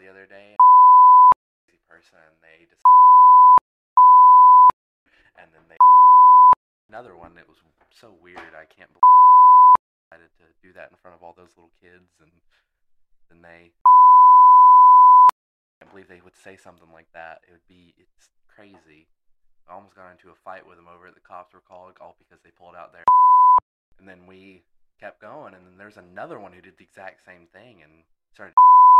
the other day. Crazy person, and they just and then they another one. It was so weird. I can't believe they decided to do that in front of all those little kids, and then they. I can't believe they would say something like that. It's crazy. I almost got into a fight with them over it. The cops were called all because they pulled out their. And then we kept going, and then there's another one who did the exact same thing and started.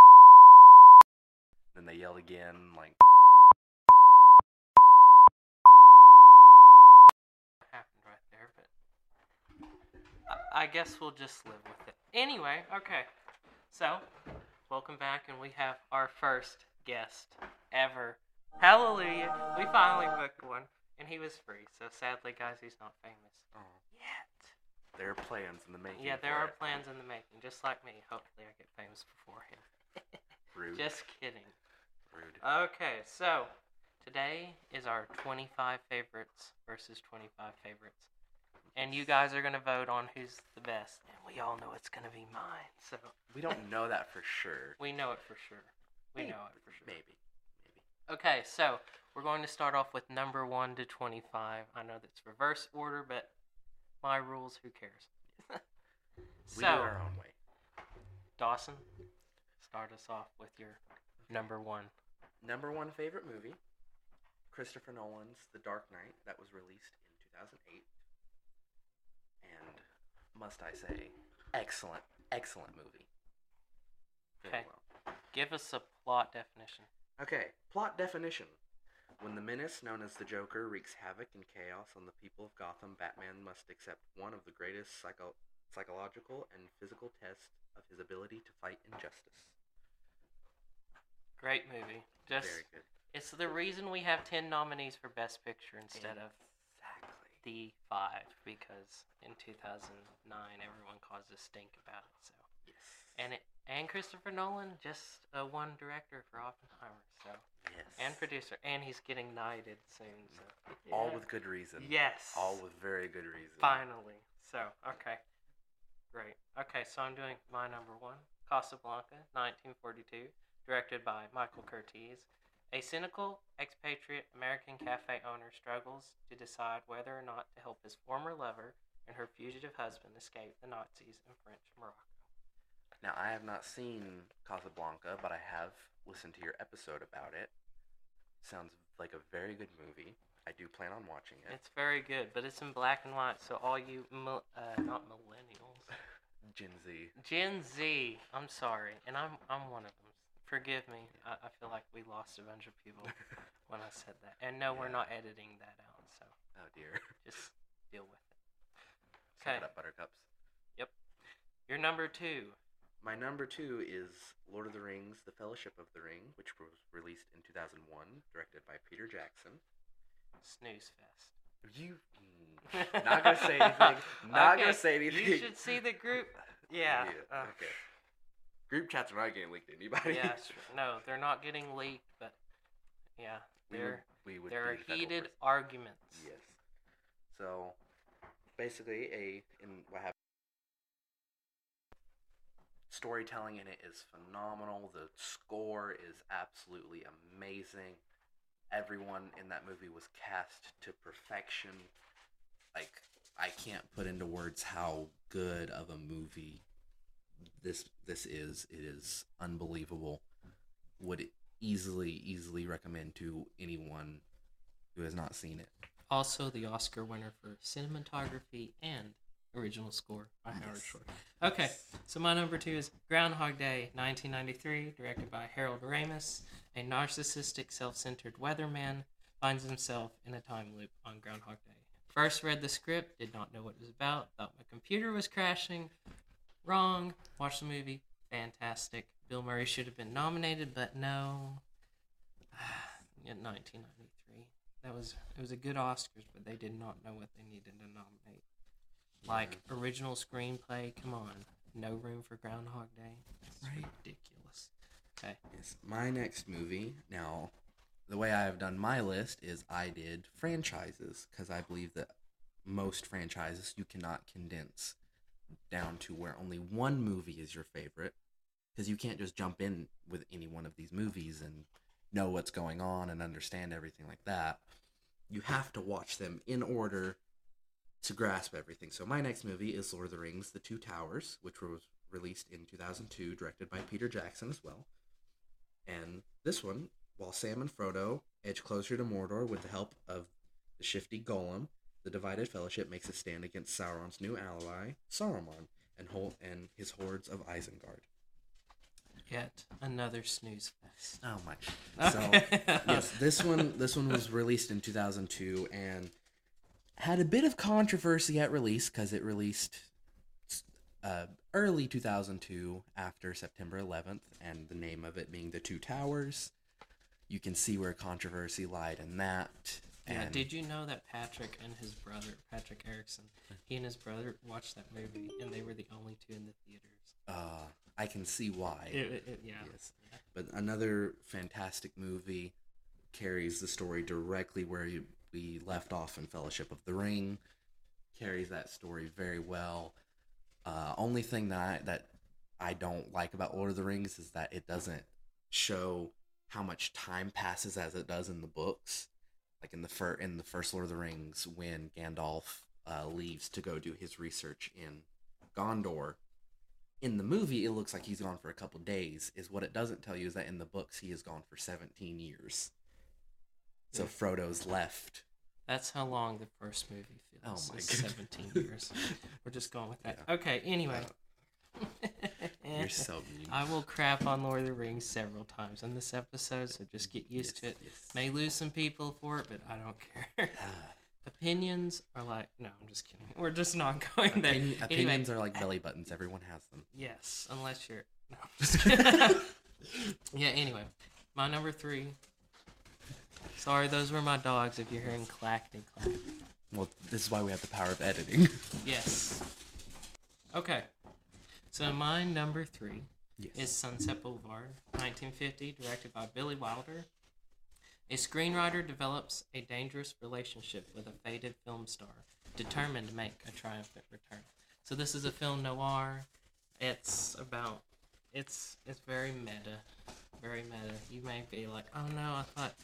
Then they yelled again, like. Happened right there, but I guess we'll just live with it. Anyway, okay. So, welcome back, and we have our first guest ever. Hallelujah! We finally booked one, and he was free. So sadly, guys, he's not famous yet. There are plans in the making. Yeah, there are plans in the making, just like me. Hopefully, I get famous before him. Rude. Just kidding. Rude. Okay, so today is our 25 favorites versus 25 favorites. And you guys are going to vote on who's the best. And we all know it's going to be mine. So We don't know that for sure. we know it for sure. We know it for sure. Maybe. Okay, so we're going to start off with number 1 to 25. I know that's reverse order, but my rules, who cares? We do it our own way. Dawson, start us off with your number 1. Number 1 favorite movie, Christopher Nolan's The Dark Knight, that was released in 2008. And must I say, excellent movie. Very Okay. well. Give us a plot definition. Okay, plot definition. When the menace known as the Joker wreaks havoc and chaos on the people of Gotham, Batman must accept one of the greatest psychological and physical tests of his ability to fight injustice. Great movie. Just Very good. It's the reason we have 10 nominees for Best Picture instead of the 5, because in 2009 everyone caused a stink about it. So Yes. and Christopher Nolan just won director for Oppenheimer, so Yes. and producer, and he's getting knighted soon. So All with good reason. Yes. All with very good reason. Finally. So okay, great. Okay, so I'm doing my number 1, Casablanca, 1942, directed by Michael Curtiz. A cynical expatriate American cafe owner struggles to decide whether or not to help his former lover and her fugitive husband escape the Nazis in French Morocco. Now, I have not seen Casablanca, but I have listened to your episode about it. Sounds like a very good movie. I do plan on watching it. It's very good, but it's in black and white, so all you, not millennials, Gen Z, I'm sorry, and I'm one of them. Forgive me, I feel like we lost a bunch of people when I said that. And no, we're not editing that out, so Oh, dear. just deal with it. Suck Okay. it up, buttercups. Yep. Your number 2. My number 2 is Lord of the Rings, The Fellowship of the Ring, which was released in 2001, directed by Peter Jackson. Snooze Fest. You... not going to say anything. Not going to say anything. You should see the group. Yeah. Okay. Group chats are not getting leaked to anybody. Yeah, no, they're not getting leaked, but yeah, there are heated arguments. Yes. So, basically, what happened? Storytelling in it is phenomenal. The score is absolutely amazing. Everyone in that movie was cast to perfection. Like, I can't put into words how good of a movie this is. It is unbelievable. Would easily recommend to anyone who has not seen it. Also, the Oscar winner for cinematography and original score by Howard Shore. Okay, so my number 2 is Groundhog Day, 1993, directed by Harold Ramis. A narcissistic, self-centered weatherman finds himself in a time loop on Groundhog Day. First read the script, did not know what it was about, thought my computer was crashing. Wrong. Watched the movie. Fantastic. Bill Murray should have been nominated, but no. In 1993. It was a good Oscars, but they did not know what they needed to nominate. Like, original screenplay, come on. No room for Groundhog Day. That's ridiculous. Okay. Yes. My next movie, now, the way I have done my list is I did franchises, because I believe that most franchises you cannot condense down to where only one movie is your favorite. because you can't just jump in with any one of these movies and know what's going on and understand everything like that. You have to watch them in order to grasp everything. So my next movie is Lord of the Rings: The Two Towers, which was released in 2002, directed by Peter Jackson as well. And this one, while Sam and Frodo edge closer to Mordor with the help of the shifty Gollum, the divided fellowship makes a stand against Sauron's new ally, Saruman, and his hordes of Isengard. Yet another snooze fest. Oh my! So yes, this one was released in 2002 and had a bit of controversy at release because it released early 2002 after September 11th, and the name of it being The Two Towers. You can see where controversy lied in that. Yeah, did you know that Patrick and his brother, Patrick Erickson, he and his brother watched that movie, and they were the only two in the theaters? I can see why. Yeah. Yes. But another fantastic movie, carries the story directly where we left off in Fellowship of the Ring. Carries that story very well. Only thing that I don't like about Lord of the Rings is that it doesn't show how much time passes as it does in the books. Like in the first Lord of the Rings, when Gandalf leaves to go do his research in Gondor, in the movie it looks like he's gone for a couple days. Is what it doesn't tell you is that in the books he has gone for 17 years. So Frodo's left. That's how long the first movie feels. Oh my 17 years. We're just going with that. Yeah. Okay, anyway. You're so mean. I will crap on Lord of the Rings several times in this episode, so just get used to it. Yes. May lose some people for it, but I don't care. Opinions are like... No, I'm just kidding. We're just not going there. Opinions are like belly buttons. Everyone has them. Yes, unless you're... No, I'm just kidding. Yeah, anyway. My number 3... Sorry, those were my dogs if you're hearing clacking. Well, this is why we have the power of editing. Yes. Okay. So my number 3 is Sunset Boulevard, 1950, directed by Billy Wilder. A screenwriter develops a dangerous relationship with a faded film star, determined to make a triumphant return. So this is a film noir. It's very meta. Very meta. You may be like, oh no, I thought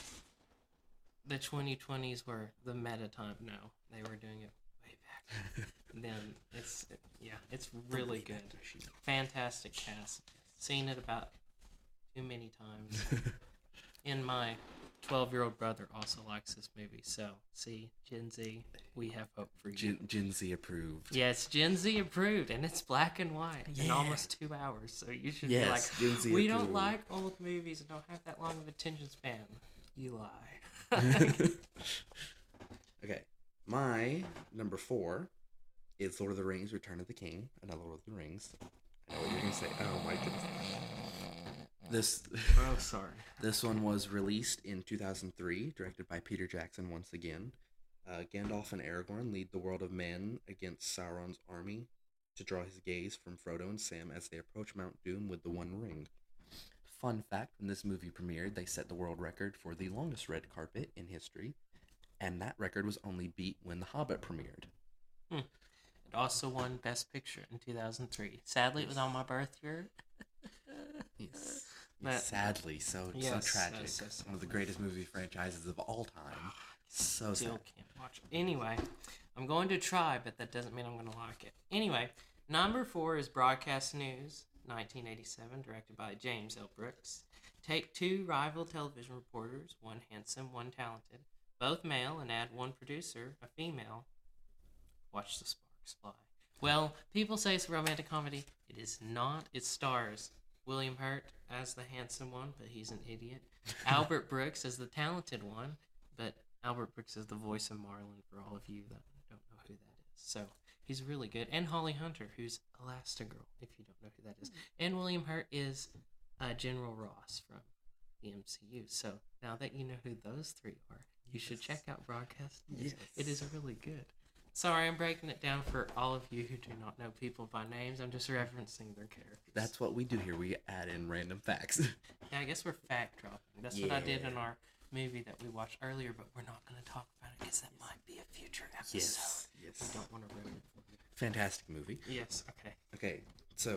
the 2020s were the meta time. No, they were doing it way back. Then it's really good. Fantastic cast. Seen it about too many times. And my 12-year-old brother also likes this movie. So, see, Gen Z, we have hope for you. Gen Z approved. Yes, Gen Z approved, and it's black and white in almost 2 hours. So you should be like, Gen Z we approved. don't like old movies and don't have that long of attention span. You lie. Okay, my number 4 is Lord of the Rings: Return of the King. Another Lord of the Rings. I know what you're gonna say. Oh my goodness. Sorry. This one was released in 2003, directed by Peter Jackson once again. Gandalf and Aragorn lead the world of men against Sauron's army to draw his gaze from Frodo and Sam as they approach Mount Doom with the One Ring. Fun fact, when this movie premiered, they set the world record for the longest red carpet in history, and that record was only beat when The Hobbit premiered. It also won Best Picture in 2003. Sadly, it was on my birth year. Yes. Sadly, so tragic. One of the greatest movie franchises of all time. So Still sad. can't watch it. Anyway, I'm going to try, but that doesn't mean I'm going to like it. Anyway, number 4 is Broadcast News, 1987, directed by James L. Brooks. Take 2 rival television reporters, one handsome, one talented, both male, and add one producer, a female. Watch the sparks fly. Well, people say it's a romantic comedy. It is not. It stars William Hurt as the handsome one, but he's an idiot. Albert Brooks as the talented one, but Albert Brooks is the voice of Marlin for all of you that don't know who that is. So he's really good. And Holly Hunter, who's Elastigirl, if you don't know who that is. And William Hurt is General Ross from the MCU. So now that you know who those 3 are, you should check out Broadcast News. Yes. It is really good. Sorry, I'm breaking it down for all of you who do not know people by names. I'm just referencing their characters. That's what we do here. We add in random facts. Yeah, I guess we're fact dropping. That's what I did in our movie that we watched earlier, but we're not going to talk about it because that might be a future episode. Yes. We don't want to ruin it for you. Fantastic movie. Yes, okay. Okay, so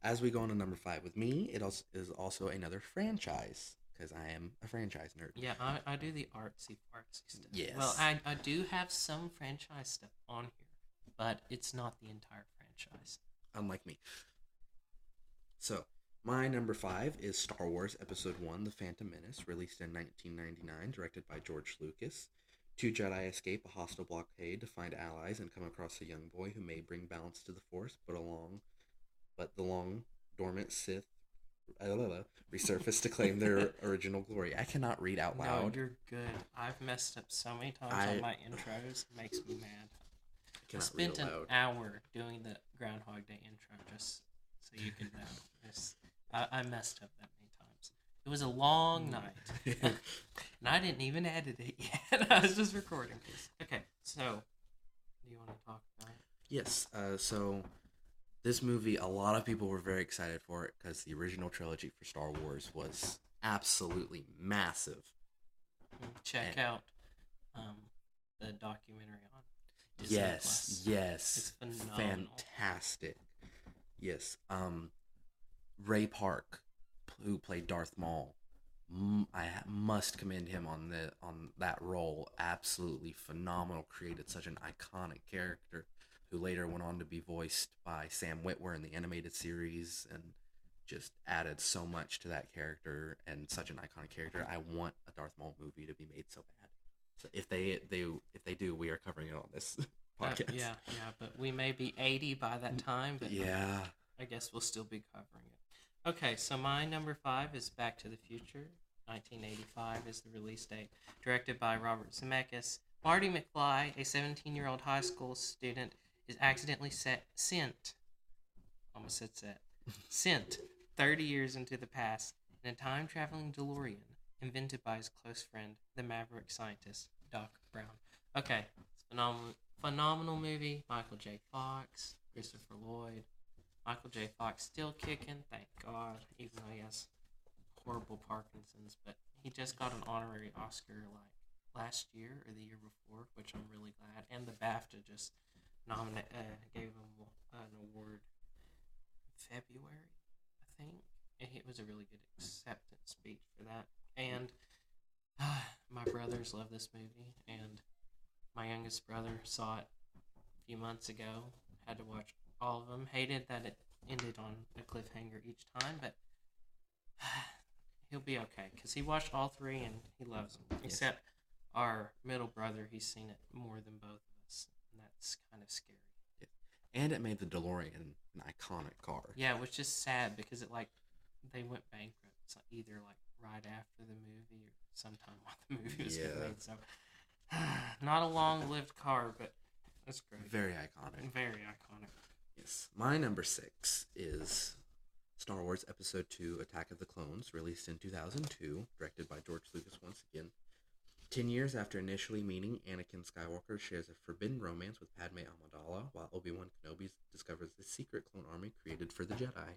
as we go on to number 5 with me, it also is also another franchise because I am a franchise nerd. Yeah, I do the artsy fartsy stuff. Yes. Well, I do have some franchise stuff on here, but it's not the entire franchise. Unlike me. So, my number 5 is Star Wars Episode 1, The Phantom Menace, released in 1999, directed by George Lucas. Two Jedi escape a hostile blockade to find allies and come across a young boy who may bring balance to the Force, but the long dormant Sith resurface to claim their original glory. I cannot read out No, loud. you're good. I've messed up so many times on my intros. It makes me mad. I Cannot spent read an out loud. hour doing the Groundhog Day intro just so you can know. I messed up that many times. It was a long night. And I didn't even edit it yet. I was just recording. Okay, so do you want to talk about it? Yes. So this movie, a lot of people were very excited for it because the original trilogy for Star Wars was absolutely massive. Check out the documentary on Disney Plus. Yes. It's phenomenal. Fantastic. Yes. Ray Park, who played Darth Maul, I must commend him on that role. Absolutely phenomenal. Created such an iconic character, who later went on to be voiced by Sam Witwer in the animated series, and just added so much to that character and such an iconic character. I want a Darth Maul movie to be made so bad. So if they do, we are covering it on this podcast. Yeah, but we may be 80 by that time, but yeah. I guess we'll still be covering it. Okay, so my number 5 is Back to the Future. 1985 is the release date. Directed by Robert Zemeckis. Marty McFly, a 17-year-old high school student, is accidentally sent 30 years into the past in a time-traveling DeLorean invented by his close friend, the maverick scientist, Doc Brown. Okay, it's a phenomenal movie. Michael J. Fox, Christopher Lloyd. Michael J. Fox still kicking, thank God, even though he has horrible Parkinson's, but he just got an honorary Oscar like last year or the year before, which I'm really glad. And the BAFTA just gave him an award in February, I think. And it was a really good acceptance speech for that. And my brothers love this movie, and my youngest brother saw it a few months ago. Had to watch all of them. Hated that it ended on a cliffhanger each time, but he'll be okay because he watched all 3 and he loves them. Yes. Except our middle brother, he's seen it more than both of us, and that's kind of scary. And it made the DeLorean an iconic car. Yeah, which is sad because they went bankrupt either like right after the movie or sometime while the movie was getting made. So not a long-lived car, but that's great. Very iconic. Very iconic. Yes. My number 6 is Star Wars Episode 2, Attack of the Clones, released in 2002, directed by George Lucas once again. 10 years after initially meeting, Anakin Skywalker shares a forbidden romance with Padme Amidala, while Obi-Wan Kenobi discovers the secret clone army created for the Jedi.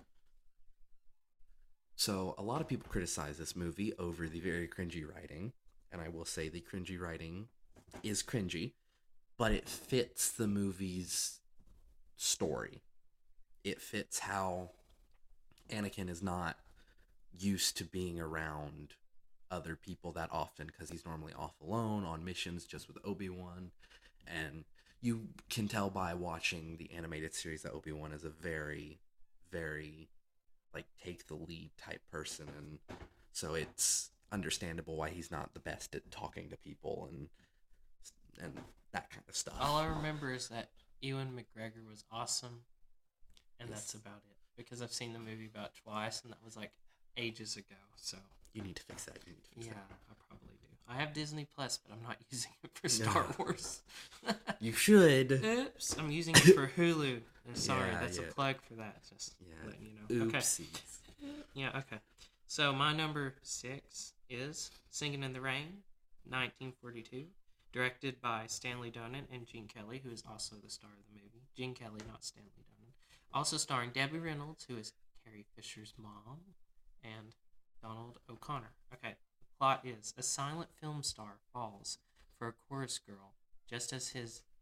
So, a lot of people criticize this movie over the very cringy writing, and I will say the cringy writing is cringy, but it fits the movie's story. It fits how Anakin is not used to being around other people that often because he's normally off alone on missions just with Obi-Wan, and you can tell by watching the animated series that Obi-Wan is a very, very like take the lead type person, and so it's understandable why he's not the best at talking to people and that kind of stuff. All I remember is that Ewan McGregor was awesome, and Yes. that's about it. Because I've seen the movie about twice, and that was like ages ago. So You need to fix that. yeah, I probably do. I have Disney Plus, but I'm not using it for Star Wars. You should. Oops, I'm using it for Hulu. Sorry, Yeah, that's yeah. a plug for that. Just letting you know. Oopsies. Okay. Yeah, okay. So my number 6 is Singing in the Rain, 1942, directed by Stanley Donen and Gene Kelly, who is also the star of the movie. Gene Kelly, not Stanley Donen. Also starring Debbie Reynolds, who is Carrie Fisher's mom, and Donald O'Connor. Okay, the plot is a silent film star falls for a chorus girl just as his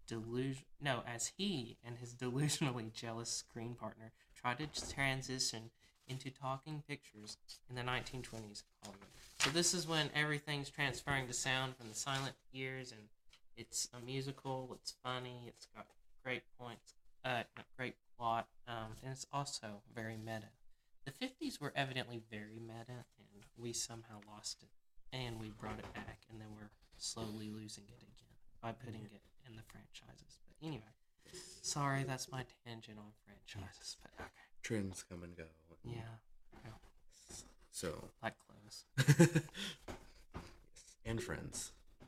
as he and his delusionally jealous screen partner tried to transition into talking pictures in the 1920s Hollywood. So this is when everything's transferring to sound from the silent years, and it's a musical. It's funny. It's got great points, great plot, and it's also very meta. The 50s were evidently very meta, and we somehow lost it, and we brought it back, and then we're slowly losing it again by putting it in the franchises. But anyway, sorry, that's my tangent on franchises. But okay, Trends come and go. yeah, So. like clothes. Yes. And Friends.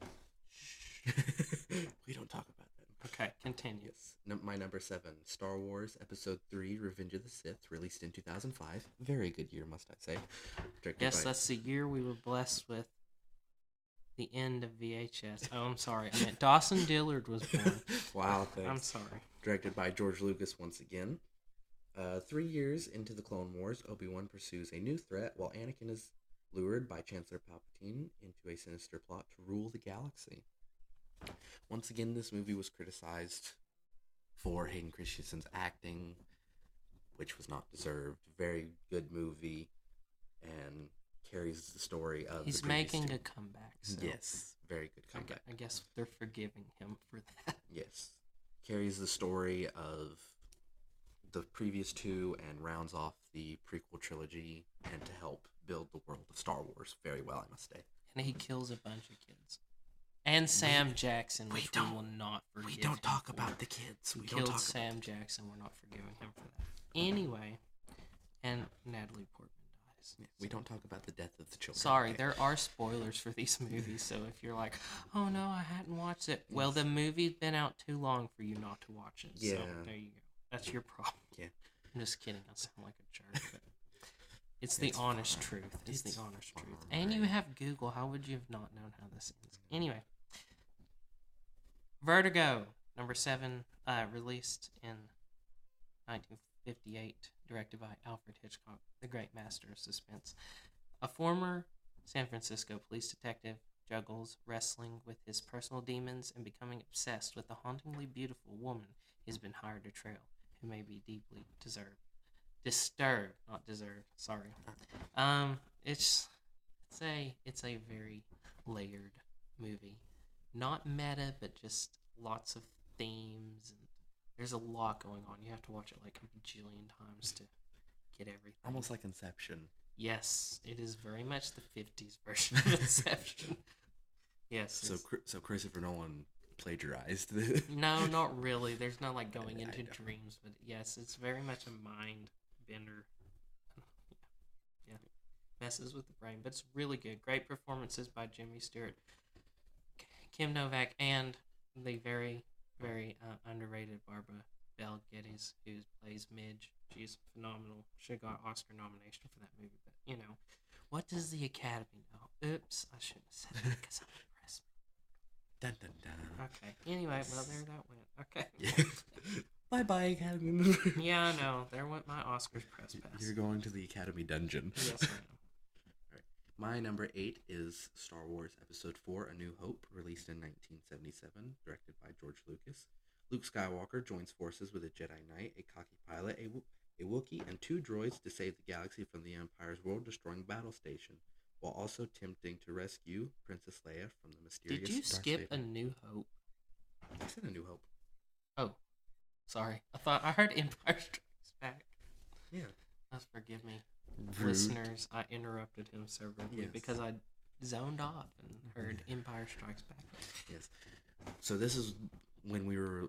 We don't talk about them. Okay, continue. Yes. My number 7, Star Wars Episode 3, Revenge of the Sith, released in 2005. Very good year, must I say. Yes, that's the year we were blessed with the end of VHS. Oh, I'm sorry. I meant Dawson Dillard was born. Wow, thanks. I'm sorry. Directed by George Lucas once again. 3 years into the Clone Wars, Obi-Wan pursues a new threat while Anakin is lured by Chancellor Palpatine into a sinister plot to rule the galaxy. Once again, this movie was criticized for Hayden Christensen's acting, which was not deserved. Very good movie, and carries the story of He's the previous making two. a comeback. So Yes, very good comeback. I guess they're forgiving him for that. Yes. Carries the story of the previous two and rounds off the prequel trilogy and to help build the world of Star Wars very well, I must say. And he kills a bunch of kids. And Sam Jackson, which we will not forgive. We don't him talk for. about the kids. He We don't killed talk Sam Jackson. We're not forgiving him for that. Anyway, and Natalie Portman dies. We don't talk about the death of the children. Sorry, okay? there are spoilers for these movies, so if you're like, oh no, I hadn't watched it, well, the movie's been out too long for you not to watch it. So Yeah. there you go. That's your problem. Yeah. I'm just kidding. I sound like a jerk, but it's the honest truth. It's the honest truth. And you have Google. How would you have not known how this ends? Anyway, Vertigo, number 7, released in 1958, directed by Alfred Hitchcock, the great master of suspense. A former San Francisco police detective juggles wrestling with his personal demons and becoming obsessed with the hauntingly beautiful woman he's been hired to trail, who may be deeply disturbed, not deserved. Sorry. It's a very layered movie. Not meta, but just lots of themes, and there's a lot going on. You have to watch it like a bajillion times to get everything. Almost like Inception. Yes, it is very much the 50s version of Inception. Yes. So Christopher Nolan plagiarized. No, not really. There's no like going into I know. dreams, but yes, it's very much a mind bender. Yeah, messes with the brain, but it's really good. Great performances by Jimmy Stewart, Kim Novak, and the very, very underrated Barbara Bel Geddes, who plays Midge. She's phenomenal. She got Oscar nomination for that movie, but you know, what does the Academy know? Oops, I shouldn't have said that because I'm impressed. Dun, dun, dun. Okay. Anyway, well there that went. Okay. Yeah. Bye-bye, Academy. Yeah, I know. There went my Oscars press pass. You're going to the Academy dungeon. Yes, I am. My number 8 is Star Wars Episode 4, A New Hope, released in 1977, directed by George Lucas. Luke Skywalker joins forces with a Jedi Knight, a cocky pilot, a Wookiee, and 2 droids to save the galaxy from the Empire's world-destroying battle station, while also attempting to rescue Princess Leia from the mysterious Did you Darth skip A Vader. New Hope? I said A New Hope. Oh, sorry. I heard Empire Strikes Back. Yeah. Forgive me, Rude. listeners. I interrupted him so rudely Yes. because I zoned off and heard Empire Strikes Back. Yes. So this is when we were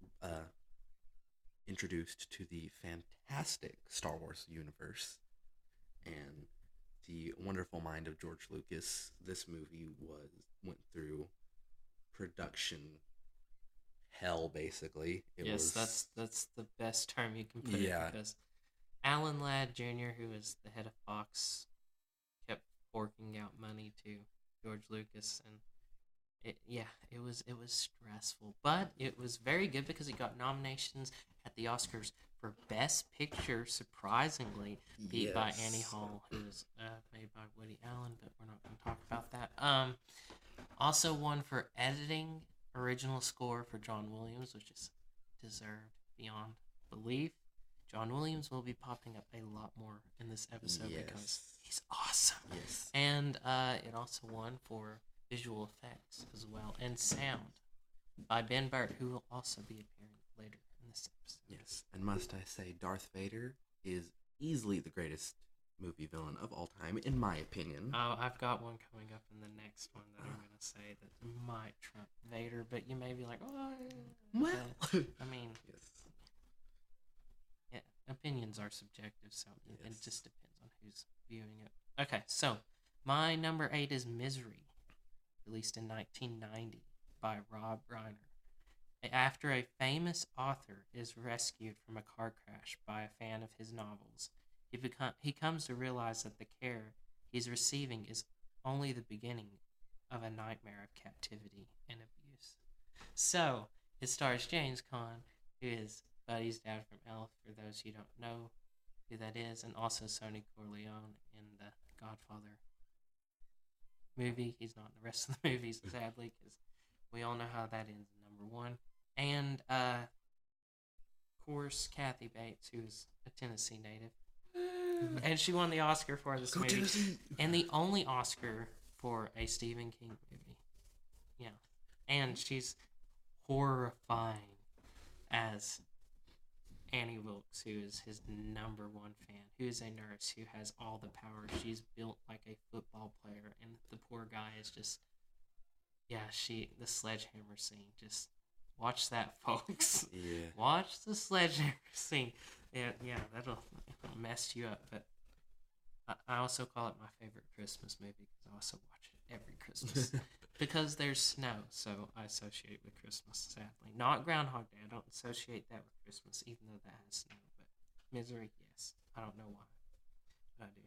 introduced to the fantastic Star Wars universe and the wonderful mind of George Lucas. This movie went through production hell, basically. Yes, that's the best term you can put Yeah. it, because Alan Ladd Jr., who was the head of Fox, kept forking out money to George Lucas, and it was stressful, but it was very good because he got nominations at the Oscars for Best Picture, surprisingly, beat by Yes. Annie Hall, who was made by Woody Allen, but we're not going to talk about that. Also won for original score for John Williams, which is deserved beyond belief. John Williams will be popping up a lot more in this episode because he's awesome. Yes. And it also won for visual effects as well and sound by Ben Burtt, who will also be appearing later in this episode. Yes, and must I say, Darth Vader is easily the greatest movie villain of all time, in my opinion. I've got one coming up in the next one that I'm going to say that might trump Vader, but you may be like, oh, well, I mean, yes. Yeah, opinions are subjective, so it Yes. just depends on who's viewing it. Okay, so my number 8 is Misery, released in 1990 by Rob Reiner. After a famous author is rescued from a car crash by a fan of his novels, he comes to realize that the care he's receiving is only the beginning of a nightmare of captivity and abuse. So, it stars James Caan, who is Buddy's dad from Elf, for those who don't know who that is, and also Sonny Corleone in the Godfather movie. He's not in the rest of the movies, sadly, because we all know how that ends in number 1. And, of course, Kathy Bates, who's a Tennessee native. And she won the Oscar for this movie. Tennessee. And the only Oscar for a Stephen King movie. Yeah. And she's horrifying as Annie Wilkes, who is his number 1 fan, who is a nurse, who has all the power. She's built like a football player, and the poor guy is just, the sledgehammer scene. Just watch that, folks. Yeah. Watch the sledgehammer scene. Yeah, that'll mess you up. But I also call it my favorite Christmas movie because I also watch it every Christmas. Because there's snow, so I associate it with Christmas, sadly. Not Groundhog Day. I don't associate that with Christmas, even though that has snow. But Misery, yes. I don't know why. But I do.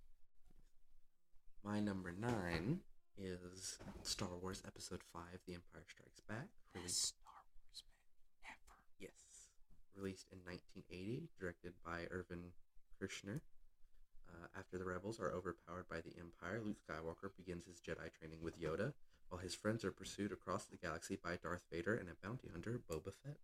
My number 9 is Star Wars Episode 5, The Empire Strikes Back. Best Star Wars movie ever. Yes. Released in 1980, directed by Irvin Kershner. After the rebels are overpowered by the Empire, Luke Skywalker begins his Jedi training with Yoda, while his friends are pursued across the galaxy by Darth Vader and a bounty hunter, Boba Fett.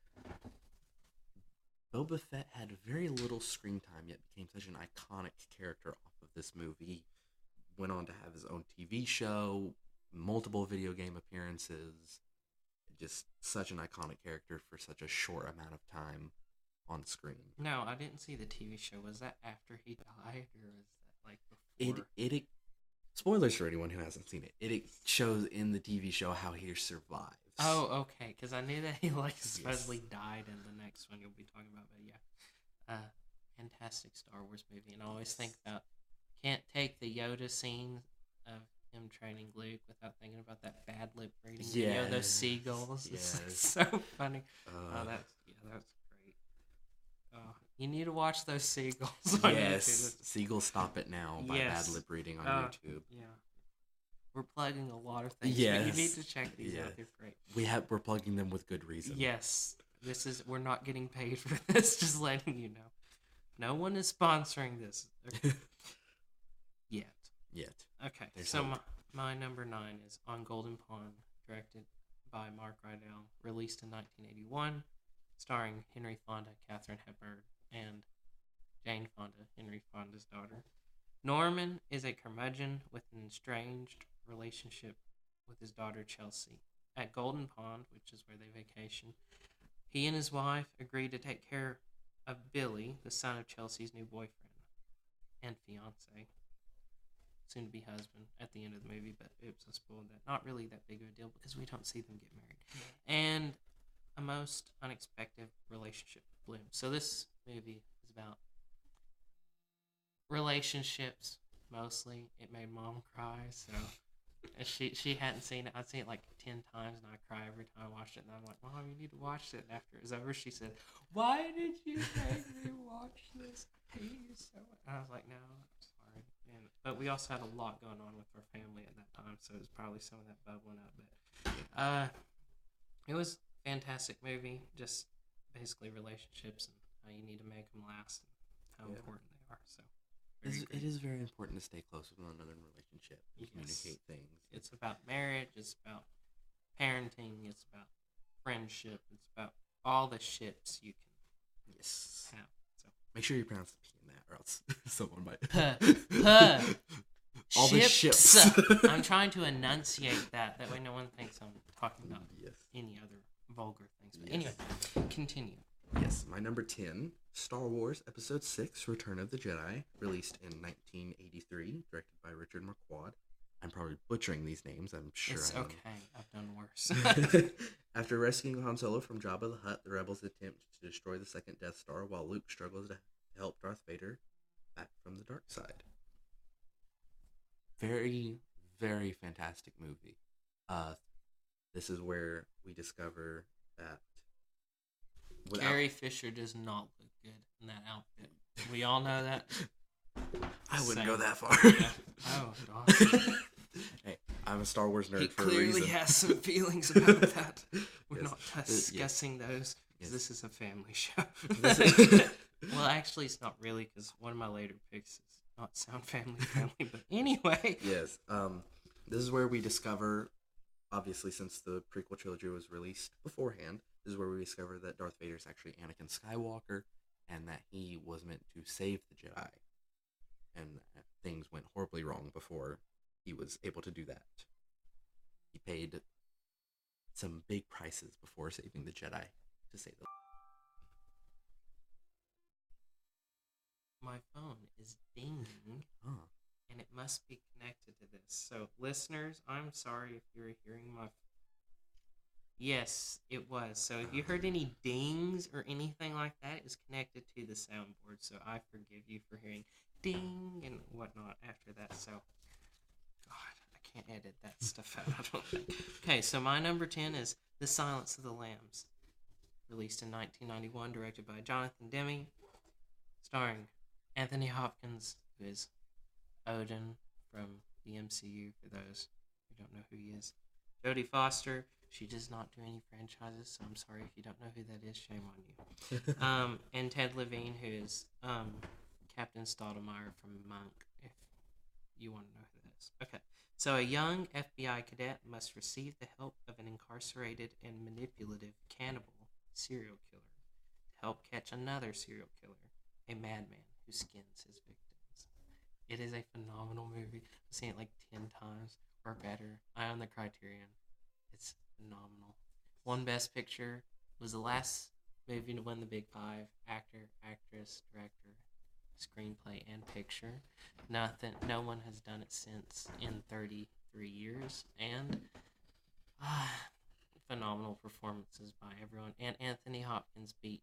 Boba Fett had very little screen time, yet became such an iconic character off of this movie. Went on to have his own TV show, multiple video game appearances. Just such an iconic character for such a short amount of time on screen. No, I didn't see the TV show. Was that after he died, or was that like before? It spoilers for anyone who hasn't seen it. It shows in the TV show how he survives. Oh, okay. Because I knew that he supposedly died in the next one you'll be talking about. But yeah, fantastic Star Wars movie. And I always think about, can't take the Yoda scene of him training Luke without thinking about that bad lip reading video. Those seagulls. Yes. It's so funny. That's great. You need to watch those seagulls on YouTube. Seagulls Stop It Now by Bad Lip Reading on YouTube. Yeah. We're plugging a lot of things. Yes. But you need to check these out. They're great. We're plugging them with good reason. Yes. We're not getting paid for this, just letting you know. No one is sponsoring this. Okay. Yet. Okay. So my number 9 is On Golden Pond, directed by Mark Rydell, released in 1981, starring Henry Fonda, Katharine Hepburn, and Jane Fonda, Henry Fonda's daughter. Norman is a curmudgeon with an estranged relationship with his daughter Chelsea. At Golden Pond, which is where they vacation, he and his wife agreed to take care of Billy, the son of Chelsea's new boyfriend and fiance, soon to be husband at the end of the movie, but oops, I spoiled that. Not really that big of a deal because we don't see them get married. And a most unexpected relationship blooms. So this movie is about relationships mostly. It made Mom cry, so she hadn't seen it. I'd seen it like 10 times, and I cry every time I watched it. And I'm like, Mom, you need to watch it. And after it was over, she said, "Why did you make me watch this? I hate you so much." And I was like, "No, I'm sorry." But we also had a lot going on with our family at that time, so it was probably some of that bubbling up. But it was a fantastic movie. Just basically relationships and how you need to make them last and how important they are. So it is very important to stay close with one another in a relationship and communicate things. It's about marriage. It's about parenting. It's about friendship. It's about all the ships you can Yes. have. So Make sure you pronounce the P in that, or else someone might. All the ships. I'm trying to enunciate that. That way no one thinks I'm talking about any other vulgar things. But anyway, continue. Yes, my number 10, Star Wars Episode 6, Return of the Jedi, released in 1983, directed by Richard Marquand. I'm probably butchering these names, I'm sure It's I am. okay. I've done worse. After rescuing Han Solo from Jabba the Hutt, the rebels attempt to destroy the second Death Star while Luke struggles to help Darth Vader back from the dark side. Very, very fantastic movie. This is where we discover that Carrie Fisher does not look good in that outfit. We all know that. I wouldn't go that far. Yeah. Oh, gosh. Hey, I'm a Star Wars nerd He for a reason. clearly has some feelings about that. We're Yes. not discussing those. Yes. This is a family show. This is- Well, actually, it's not really, because one of my later picks is not sound family friendly. But anyway. Yes. This is where we discover, obviously, since the prequel trilogy was released beforehand, this is where we discover that Darth Vader is actually Anakin Skywalker, and that he was meant to save the Jedi, and that things went horribly wrong before he was able to do that. He paid some big prices before saving the Jedi, to say the least. My phone is dinging, Oh. and it must be connected to this. So, listeners, I'm sorry if you're hearing my... Yes, it was. So, if you heard any dings or anything like that, it was connected to the soundboard. So, I forgive you for hearing ding and whatnot after that. So, God, I can't edit that stuff out, I don't think. Okay, so my number 10 is The Silence of the Lambs. Released in 1991, directed by Jonathan Demme. Starring Anthony Hopkins, who is Odin from the MCU, for those who don't know who he is. Jodie Foster, she does not do any franchises, so I'm sorry if you don't know who that is, shame on you. And Ted Levine, who is Captain Stottlemyre from Monk, if you want to know who that is. Okay, so a young FBI cadet must receive the help of an incarcerated and manipulative cannibal serial killer to help catch another serial killer, a madman who skins his victims. It is a phenomenal movie. I've seen it like 10 times or better. I own the Criterion. It's phenomenal. Won Best Picture. Was the last movie to win the Big Five. Actor, actress, director, screenplay, and picture. No one has done it since in 33 years. And phenomenal performances by everyone. And Anthony Hopkins beat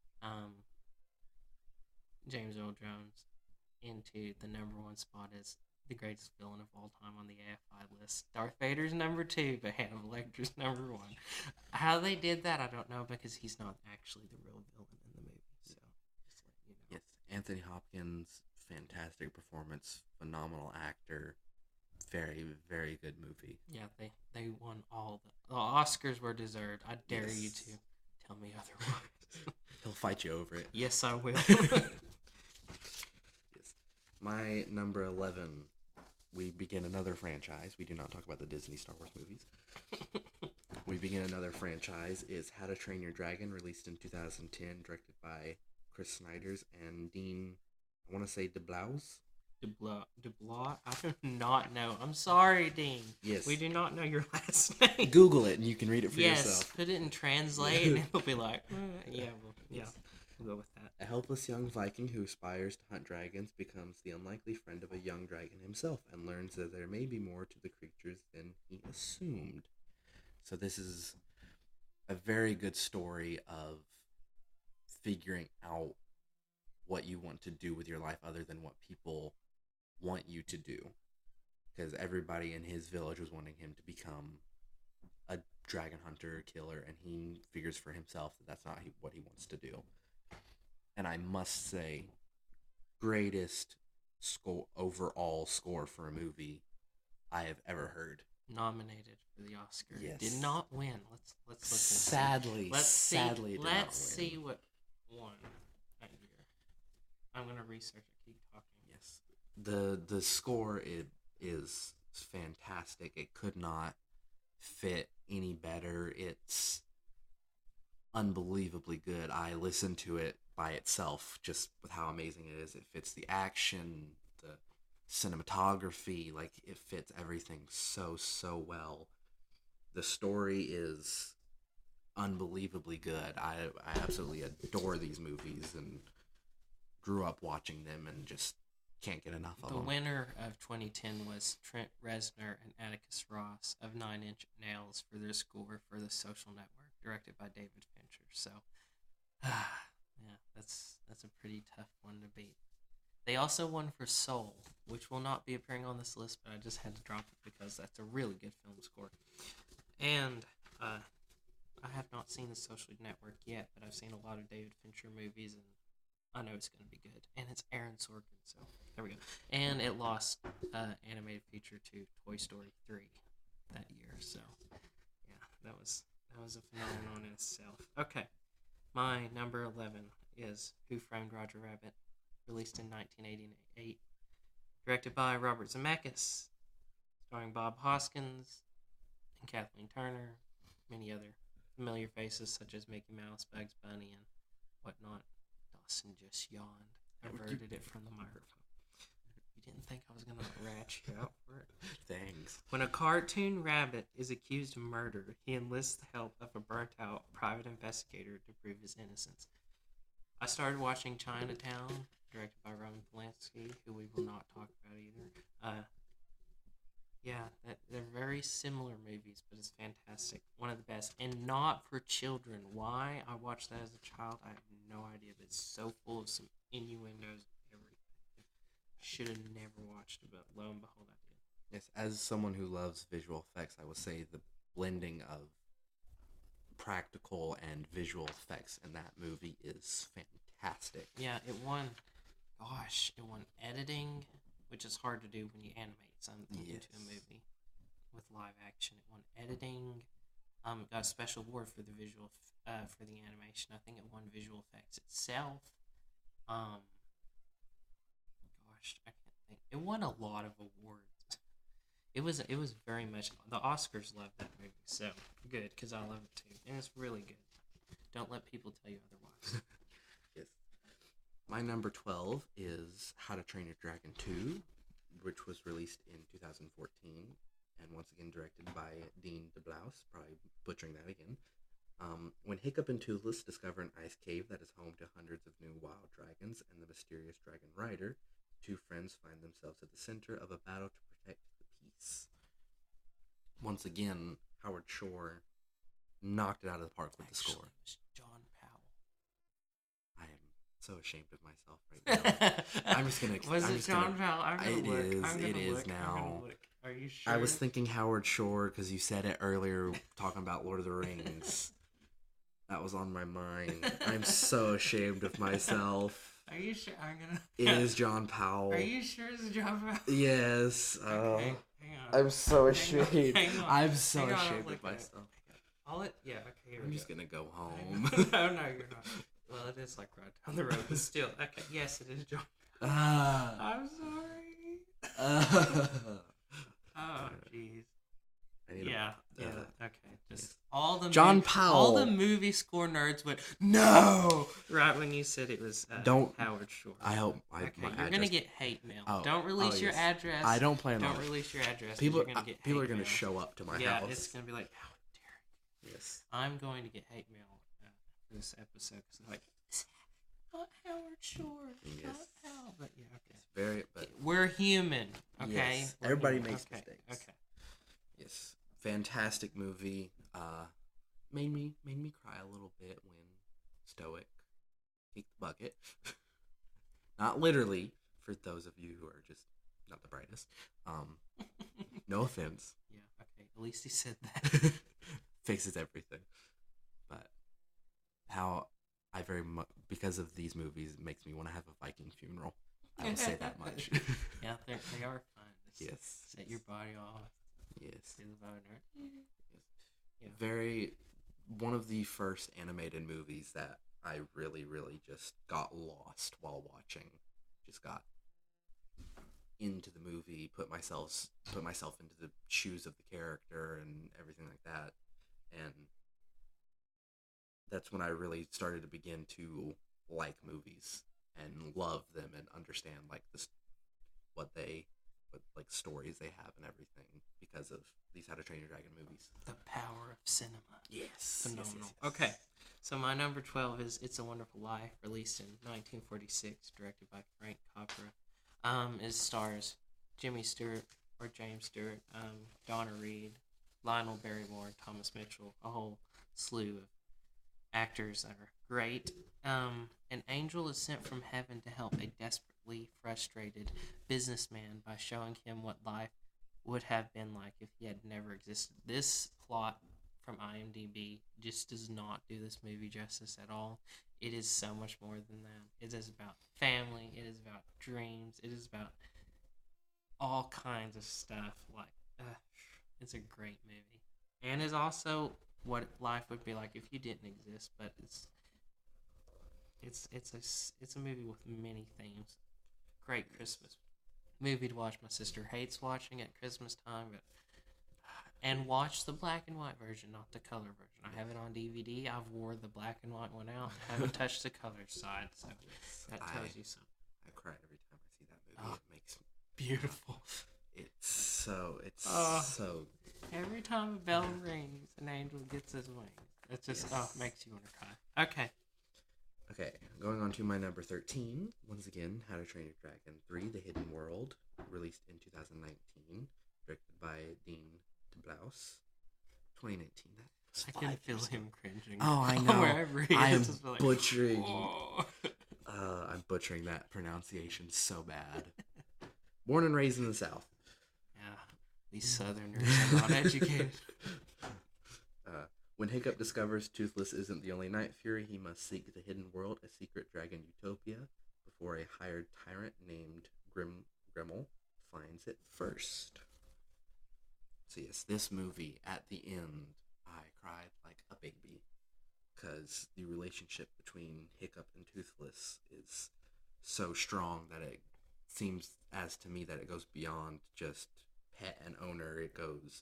James Earl Jones into the number one spot as the greatest villain of all time on the AFI list. Darth Vader's number 2, but Hannibal Lecter's number 1. How they did that, I don't know, because he's not actually the real villain in the movie. So, just let you know. Yes, Anthony Hopkins, fantastic performance, phenomenal actor, very, very good movie. Yeah, they won all the Oscars were deserved. I dare you to tell me otherwise. He'll fight you over it. Yes, I will. Yes. My number 11, we begin another franchise. We do not talk about the Disney Star Wars movies. We begin another franchise, is How to Train Your Dragon, released in 2010, directed by Chris Snyders and Dean, I want to say DeBlois. DeBlois? I do not know. I'm sorry, Dean. Yes. We do not know your last name. Google it and you can read it for yes, yourself. put it in translate and it'll be like, we'll go with that. A helpless young Viking who aspires to hunt dragons becomes the unlikely friend of a young dragon himself and learns that there may be more to the creatures than he assumed. So this is a very good story of figuring out what you want to do with your life other than what people want you to do. Because everybody in his village was wanting him to become a dragon hunter, killer, and he figures for himself that that's not what he wants to do. And I must say, greatest overall score for a movie I have ever heard. Nominated for the Oscar. Yes. Did not win. Let's look and see. Sadly, Let's sadly, it did not Let's win. see what won that year. I'm gonna research it. Keep talking. Yes, the score is fantastic. It could not fit any better. It's unbelievably good. I listen to it by itself just with how amazing it is. It fits the action, the cinematography, like it fits everything so well. The story is unbelievably good. I absolutely adore these movies and grew up watching them and just can't get enough of The them. winner of 2010 was Trent Reznor and Atticus Ross of Nine Inch Nails for their score for The Social Network, directed by David Fincher. So, yeah, that's a pretty tough one to beat. They also won for Soul, which will not be appearing on this list, but I just had to drop it because that's a really good film score. And I have not seen The Social Network yet, but I've seen a lot of David Fincher movies, and I know it's going to be good. And it's Aaron Sorkin, so there we go. And it lost animated feature to Toy Story 3 that year, so yeah, that was a phenomenon in itself. Okay, my number 11 is Who Framed Roger Rabbit, released in 1988, directed by Robert Zemeckis, starring Bob Hoskins and Kathleen Turner, many other familiar faces such as Mickey Mouse, Bugs Bunny, and whatnot. Dawson just yawned, averted it from the microphone. You didn't think I was going to rat you out for it? Thanks. When a cartoon rabbit is accused of murder, he enlists the help of a burnt-out private investigator to prove his innocence. I started watching Chinatown, directed by Roman Polanski, who we will not talk about either. They're very similar movies, but it's fantastic. One of the best, and not for children. Why I watched that as a child, I have no idea, but it's so full of some innuendos and everything. Should have never watched it, but lo and behold, I did. Yes, as someone who loves visual effects, I will say the blending of practical and visual effects in that movie is fantastic. Yeah, it won editing, which is hard to do when you animate something into a movie with live action. It won editing. Got a special award for the visual for the animation. I think it won visual effects itself. I can't think. It won a lot of awards. It was very much, the Oscars love that movie, so good, because I love it too, and it's really good. Don't let people tell you otherwise. Yes. My number 12 is How to Train Your Dragon 2, which was released in 2014, and once again directed by Dean DeBlouse, probably butchering that again. When Hiccup and Toothless discover an ice cave that is home to hundreds of new wild dragons and the mysterious dragon rider, two friends find themselves at the center of a battle to protect the peace. Once again, Howard Shore knocked it out of the park with the score. It was John Powell. I am so ashamed of myself right now. I'm just gonna. Was it John Powell? I'm gonna look. It is now. Are you sure? I was thinking Howard Shore because you said it earlier, talking about Lord of the Rings. That was on my mind. I'm so ashamed of myself. Are you sure? It is John Powell. Are you sure it's John Powell? Yes. Okay, hang on. I'm so ashamed. Hang on. I'm so Hang on, ashamed look of myself. Okay, here I'm we just go. gonna go home. No, you're not. Well, it is like right down the road, but still. Okay, yes, it is John. I'm sorry. Oh, jeez. Yeah. Okay. Just all the John Powell. All the movie score nerds went no right when you said it was Howard Shore. I hope. Okay, you're gonna get hate mail. Oh, don't release your address. I don't plan on. Don't release your address. People People are gonna show up to my house. Yeah, it's gonna be like, how dare you? Yes. I'm going to get hate mail for this episode because like, not Howard Shore. Yes. Not Howard. But yeah, okay. It's very. But we're human. Okay. Yes. We're Everybody human. makes Okay. mistakes. Okay. Yes. Fantastic movie. Made me cry a little bit when Stoic kicked the bucket. Not literally, for those of you who are just not the brightest. No offense. Yeah. Okay. At least he said that. Fixes everything. But how I very much, because of these movies, it makes me want to have a Viking funeral. I will say that much. Yeah, they are fun. Just Yes. set your body off. Yes. Do the boner. Yeah. One of the first animated movies that I really, really just got lost while watching. Just got into the movie, put myself into the shoes of the character and everything like that. and that's when I really started to begin to like movies and love them and understand like what like stories they have and everything because of these How to Train Your Dragon movies. The power of cinema. Yes. Phenomenal. Yes, yes. Okay. So my number 12 is It's a Wonderful Life, released in 1946, directed by Frank Capra. It stars Jimmy Stewart or James Stewart, Donna Reed, Lionel Barrymore, Thomas Mitchell, a whole slew of actors that are great. An angel is sent from heaven to help a desperately frustrated businessman by showing him what life would have been like if he had never existed. This plot from IMDb just does not do this movie justice at all. It is so much more than that. It is about family. It is about dreams. It is about all kinds of stuff. It's a great movie, and is also what life would be like if you didn't exist. But it's a movie with many themes. Great Christmas movie to watch. My sister hates watching at Christmas time, and watch the black and white version, not the color version. I have it on DVD. I've wore the black and white one out. Haven't touched the color side, so that tells you something. I cry every time I see that movie. It makes me beautiful. It's so Every time a bell rings, an angel gets his wings. It just makes you want to cry. Okay, going on to my number 13. Once again, How to Train Your Dragon 3: The Hidden World, released in 2019, directed by Dean DeBlouse. 2019. I can feel him cringing. Oh, I know. Wherever he I am is, like, butchering. Oh. I'm butchering that pronunciation so bad. Born and raised in the South. Yeah, these Southerners are not educated. When Hiccup discovers Toothless isn't the only Night Fury, he must seek the hidden world, a secret dragon utopia, before a hired tyrant named Grimmel finds it first. So yes, this movie, at the end, I cried like a baby, because the relationship between Hiccup and Toothless is so strong that it seems, as to me, that it goes beyond just pet and owner. It goes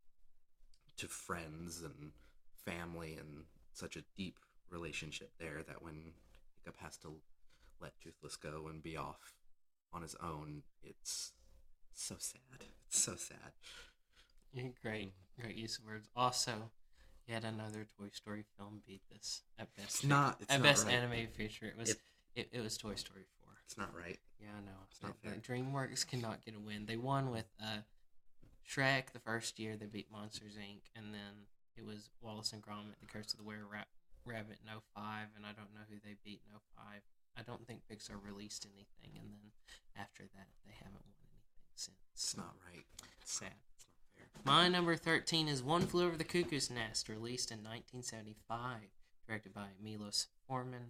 to friends and family, and such a deep relationship there that when Hiccup has to let Toothless go and be off on his own, it's so sad. It's so sad. Great use of words. Also, yet another Toy Story film beat this at best. It's not best right. animated feature. It was Toy Story 4. It's not right. Yeah, I know. It's not fair. DreamWorks cannot get a win. They won with Shrek the first year. They beat Monsters Inc. And then it was Wallace and Gromit: The Curse of the Were-Rabbit in 05, and I don't know who they beat in 05. I don't think Pixar released anything, and then after that, they haven't won anything since. It's not right. It's sad. It's not fair. My number 13 is One Flew Over the Cuckoo's Nest, released in 1975, directed by Milos Forman,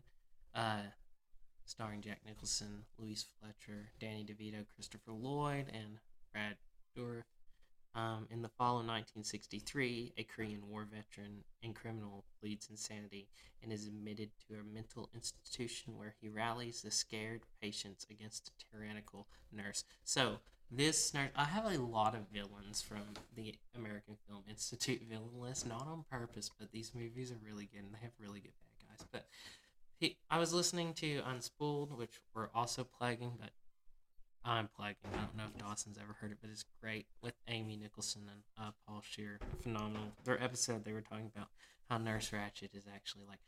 starring Jack Nicholson, Louise Fletcher, Danny DeVito, Christopher Lloyd, and Brad Dourif. In the fall of 1963, a Korean War veteran and criminal pleads insanity and is admitted to a mental institution where he rallies the scared patients against a tyrannical nurse. So, this nurse, I have a lot of villains from the American Film Institute villain list, not on purpose, but these movies are really good and they have really good bad guys. But I was listening to Unspooled, which we're also plaguing, but I'm plaguing. I don't know if Dawson's ever heard it, but it's great, with Amy Nicholson and Paul Scheer. Phenomenal. Their episode, they were talking about how Nurse Ratched is actually, like,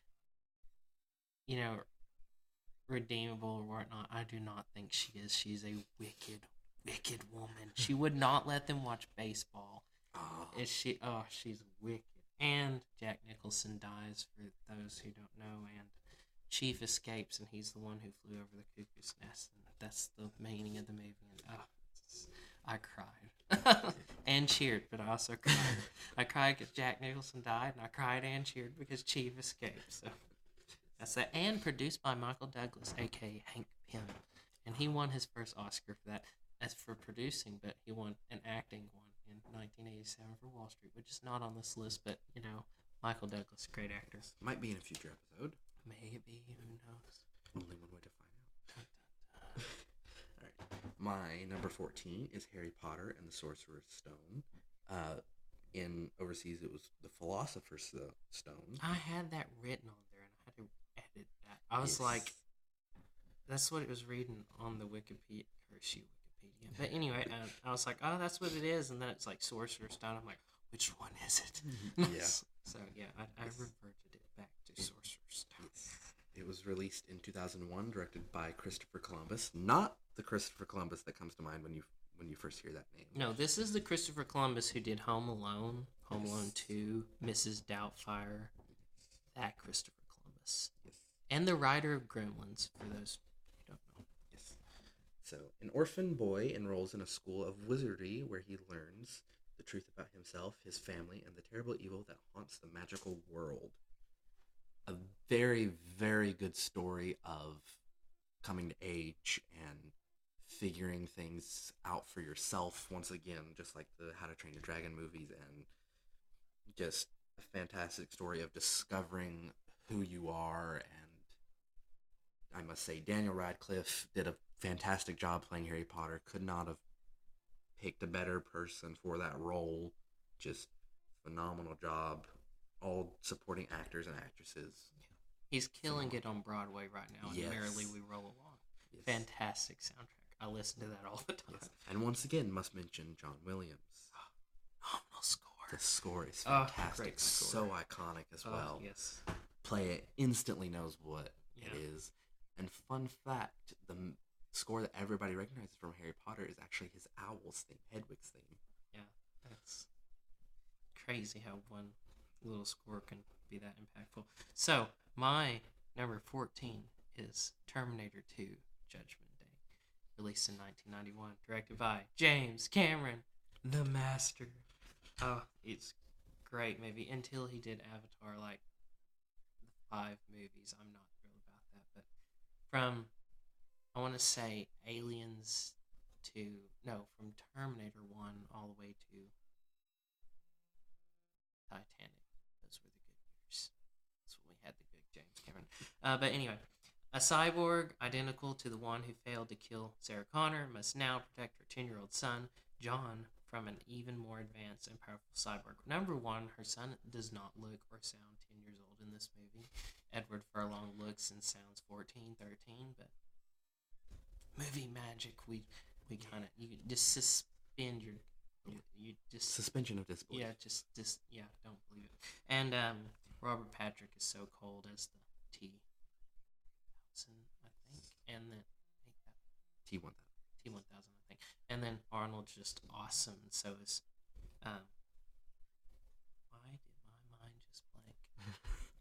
redeemable or whatnot. I do not think she is. She's a wicked, wicked woman. She would not let them watch baseball. She's wicked. And Jack Nicholson dies, for those who don't know, and Chief escapes, and he's the one who flew over the cuckoo's nest, and that's the meaning of the movie. And I cried and cheered, but I also cried. I cried because Jack Nicholson died, and I cried and cheered because Chief escaped. So that's that. And produced by Michael Douglas, aka Hank Pym, and he won his first Oscar for that, as for producing, but he won an acting one in 1987 for Wall Street, which is not on this list, but Michael Douglas, great actor. Might be in a future episode. Maybe, who knows? Only one way to find out. Alright. My number 14 is Harry Potter and the Sorcerer's Stone. In overseas, it was the Philosopher's Stone. I had that written on there, and I had to edit that. I was Yes. like, that's what it was reading on the Wikipedia. Curse you, Wikipedia. But anyway, I was like, oh, that's what it is. And then it's like Sorcerer's Stone. I'm like, which one is it? Yeah. So, yeah, I reverted it back to Sorcerer's Stone. It was released in 2001, directed by Christopher Columbus. Not the Christopher Columbus that comes to mind when you first hear that name. No, this is the Christopher Columbus who did Home Alone, Home Yes. Alone 2, Mrs. Doubtfire. That Christopher Columbus. Yes. And the writer of Gremlins, for those who don't know. Yes. So, an orphan boy enrolls in a school of wizardry where he learns the truth about himself, his family, and the terrible evil that haunts the magical world. A very, very good story of coming to age and figuring things out for yourself once again, just like the How to Train Your Dragon movies, and just a fantastic story of discovering who you are. And I must say, Daniel Radcliffe did a fantastic job playing Harry Potter. Could not have picked a better person for that role. Just phenomenal job. All supporting actors and actresses. He's killing it on Broadway right now. Yes. And Merrily We Roll Along. Yes. Fantastic soundtrack. I listen to that all the time. Yes. And once again, must mention John Williams. Phenomenal score. The score is Oh, fantastic. great So score. iconic as well. Yes. Play it, instantly knows what Yeah. it is. And fun fact, the score that everybody recognizes from Harry Potter is actually his Owl's theme, Hedwig's theme. Yeah. That's crazy how one little score can be that impactful. So, my number 14 is Terminator 2 Judgment Day. Released in 1991. Directed by James Cameron, the master. Oh, it's great movie. Until he did Avatar, like the 5 movies. I'm not thrilled about that. But from, I want to say, Aliens to, no, from Terminator 1 all the way to Titanic. Those were the good years. That's when we had the good James Cameron. But anyway, a cyborg identical to the one who failed to kill Sarah Connor must now protect her 10-year-old son, John, from an even more advanced and powerful cyborg. Number one, her son does not look or sound 10 years old in this movie. Edward Furlong looks and sounds 14, 13, but movie magic, we kind of, you just suspend your, you just, Suspension of disbelief. yeah, just, don't believe it. And Robert Patrick is so cold as the T-1000, I think, and then T-1000. T-1000, I think, and then Arnold's just awesome, and so is, why did my mind just blank?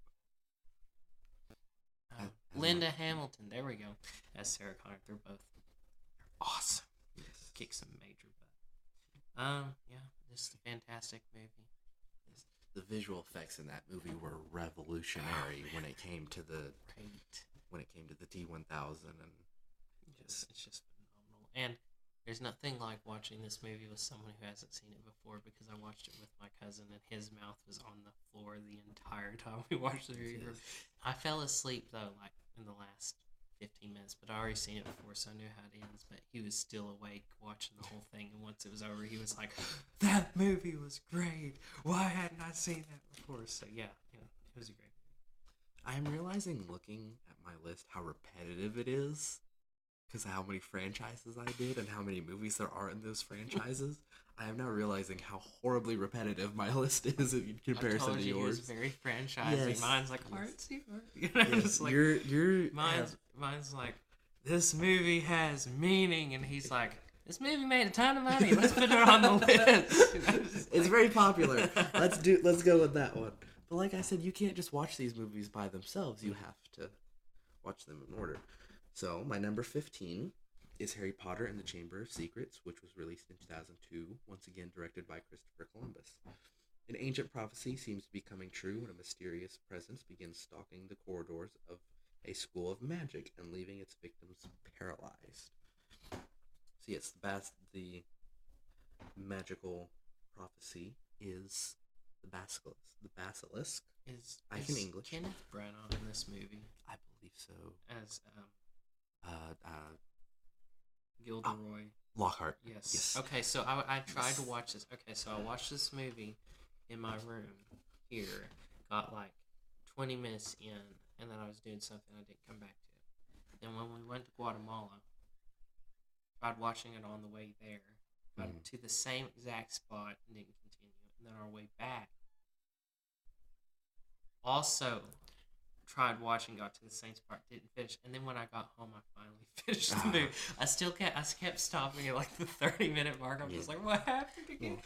Linda Hamilton, there we go, as Sarah Connor. They're both awesome. Yes. Kick some major butt. Yeah, just a fantastic movie. The visual effects in that movie were revolutionary when it came to the T-1000 and It's just phenomenal. And there's nothing like watching this movie with someone who hasn't seen it before, because I watched it with my cousin and his mouth was on the floor the entire time we watched the movie. Yes. I fell asleep though, like in the last 15 minutes, but I already seen it before, so I knew how it ends. But he was still awake watching the whole thing, and once it was over, he was like, "That movie was great. Why hadn't I seen that before?" So yeah, it was a great movie. I'm realizing, looking at my list, how repetitive it is. Because of how many franchises I did and how many movies there are in those franchises. I am now realizing how horribly repetitive my list is in comparison I told to you yours. It was very franchisey. Yes. Mine's like Yes. artsy. Yes, Just like, you're mine's like, this movie has meaning, and he's like, this movie made a ton of money. Let's put it on the list. It's very popular. Let's go with that one. But like I said, you can't just watch these movies by themselves. You have to watch them in order. So my number 15 is Harry Potter and the Chamber of Secrets, which was released in 2002, once again directed by Christopher Columbus. An ancient prophecy seems to be coming true when a mysterious presence begins stalking the corridors of a school of magic and leaving its victims paralyzed. So yes, the magical prophecy is the basilisk. The basilisk. Is I can English. Kenneth Branagh in this movie I believe so. as Oh. Gilderoy? Lockhart. Yes. Yes. Okay, so I tried to watch this. Okay, so I watched this movie, in my room here, got like 20 minutes in, and then I was doing something I didn't come back to it. Then when we went to Guatemala, tried watching it on the way there, got to the same exact spot and didn't continue. And then our way back, also tried watching, got to the same spot, didn't finish. And then when I got home, I finally finished the movie. I kept stopping at like the 30-minute mark. I'm just like, what happened again?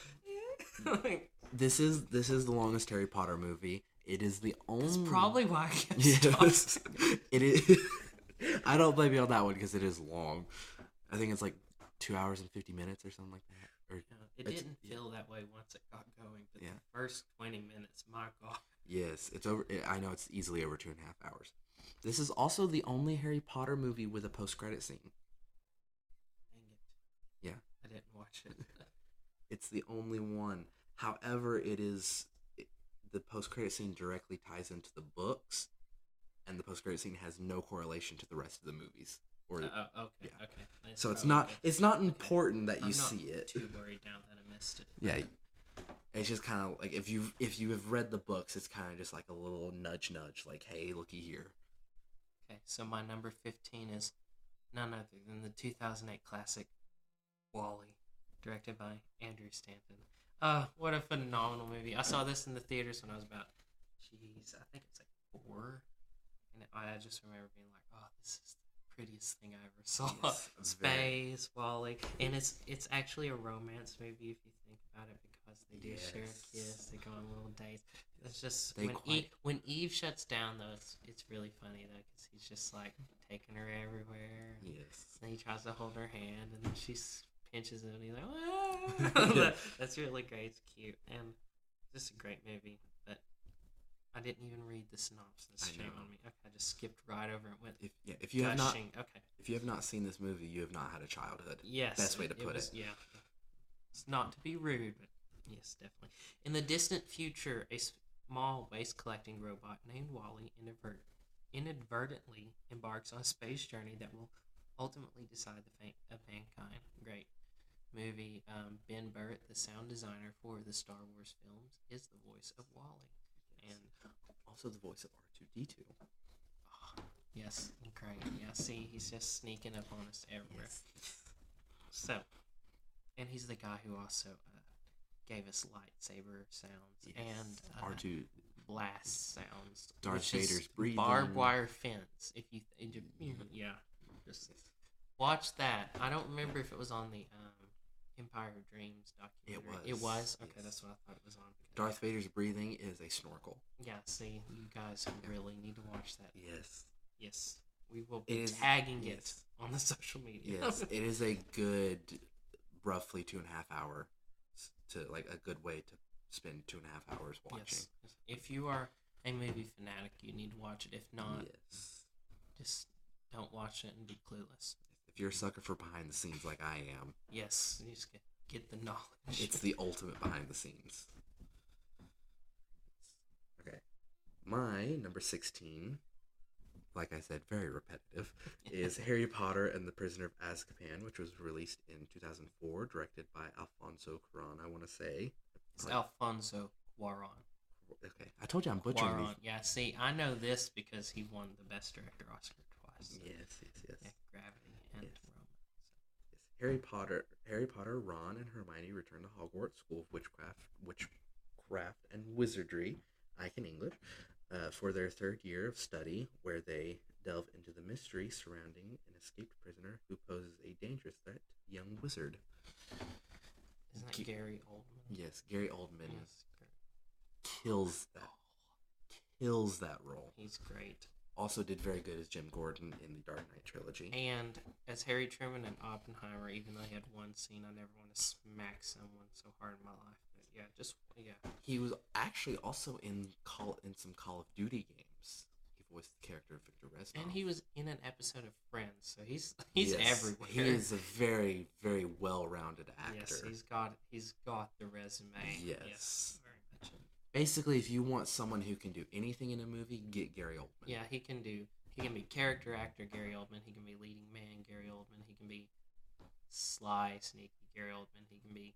This is the longest Harry Potter movie. It is the only. That's probably why I kept stopping. It is. I don't blame you on that one because it is long. I think it's like 2 hours and 50 minutes or something like that. Or it didn't feel that way once it got going, but the first 20 minutes, my God. Yes, it's over. I know it's easily over 2.5 hours. This is also the only Harry Potter movie with a post-credit scene. Dang it. Yeah. I didn't watch it. It's the only one. However, the post-credit scene directly ties into the books, and the post-credit scene has no correlation to the rest of the movies. Okay. So it's not important that you see it. I'm not too worried now that I missed it. Yeah. It's just kind of like if you have read the books, it's kind of just like a little nudge, like, hey, looky here. Okay, so my number 15 is none other than the 2008 classic WALL-E, directed by Andrew Stanton. What a phenomenal movie! I saw this in the theaters when I was about, I think it's like 4, and I just remember being like, oh, this is the prettiest thing I ever saw. Yes, Space, WALL-E, and it's actually a romance movie if you think about it. They do share a kiss. They go on little dates. It's just when Eve shuts down though, it's really funny though because he's just like taking her everywhere. Yes. And he tries to hold her hand, and then she pinches him, and he's like, ah! That's really great. It's cute, and it's just a great movie. But I didn't even read the synopsis. Shame on me. Okay, I just skipped right over it. Went if you have not seen this movie, you have not had a childhood. Yes, best way to put it. Yeah, it's not to be rude, but. Yes, definitely. In the distant future, a small waste-collecting robot named WALL-E inadvertently embarks on a space journey that will ultimately decide the fate of mankind. Great movie. Ben Burtt, the sound designer for the Star Wars films, is the voice of WALL-E. And also the voice of R2-D2. Oh, yes, great. Yeah, see, he's just sneaking up on us everywhere. Yes. So, and he's the guy who also... gave us lightsaber sounds and R2 blast sounds. Darth Vader's breathing. Barbed wire fence. If you just watch that. I don't remember if it was on the Empire of Dreams documentary. It was. Okay, yes. That's what I thought it was on. Darth Vader's breathing is a snorkel. Yeah. See, you guys really need to watch that. Yes. We will be tagging it on the social media. Yes, it is a good, roughly 2.5 hour. To like a good way to spend 2.5 hours watching. Yes. If you are a movie fanatic, you need to watch it. If not, just don't watch it and be clueless. If you're a sucker for behind the scenes like I am, yes, you just get the knowledge. It's the ultimate behind the scenes. Okay, my number 16, like I said, very repetitive, is Harry Potter and the Prisoner of Azkaban, which was released in 2004, directed by Alfonso Cuarón, I want to say. It's Alfonso Cuarón. Okay, I told you I'm butchering these. Yeah, see, I know this because he won the Best Director Oscar twice. So. Yes. Yeah, Gravity and Roma. So. Yes. Harry Potter, Ron, and Hermione return to Hogwarts School of Witchcraft and Wizardry, Icon English, for their 3rd year of study, where they delve into the mystery surrounding an escaped prisoner who poses a dangerous threat to the young wizard. Isn't that Gary Oldman? Yes, Gary Oldman kills that role. He's great. Also did very good as Jim Gordon in the Dark Knight trilogy. And as Harry Truman in Oppenheimer, even though he had one scene, I never want to smack someone so hard in my life. He was actually also in some Call of Duty games. He voiced the character of Victor Reznor. And he was in an episode of Friends, so he's everywhere. He is a very, very well-rounded actor. Yes, he's got the resume. Yes. Very much. Basically, if you want someone who can do anything in a movie, get Gary Oldman. Yeah, he can be character actor Gary Oldman. He can be leading man Gary Oldman. He can be sly, sneaky Gary Oldman. He can be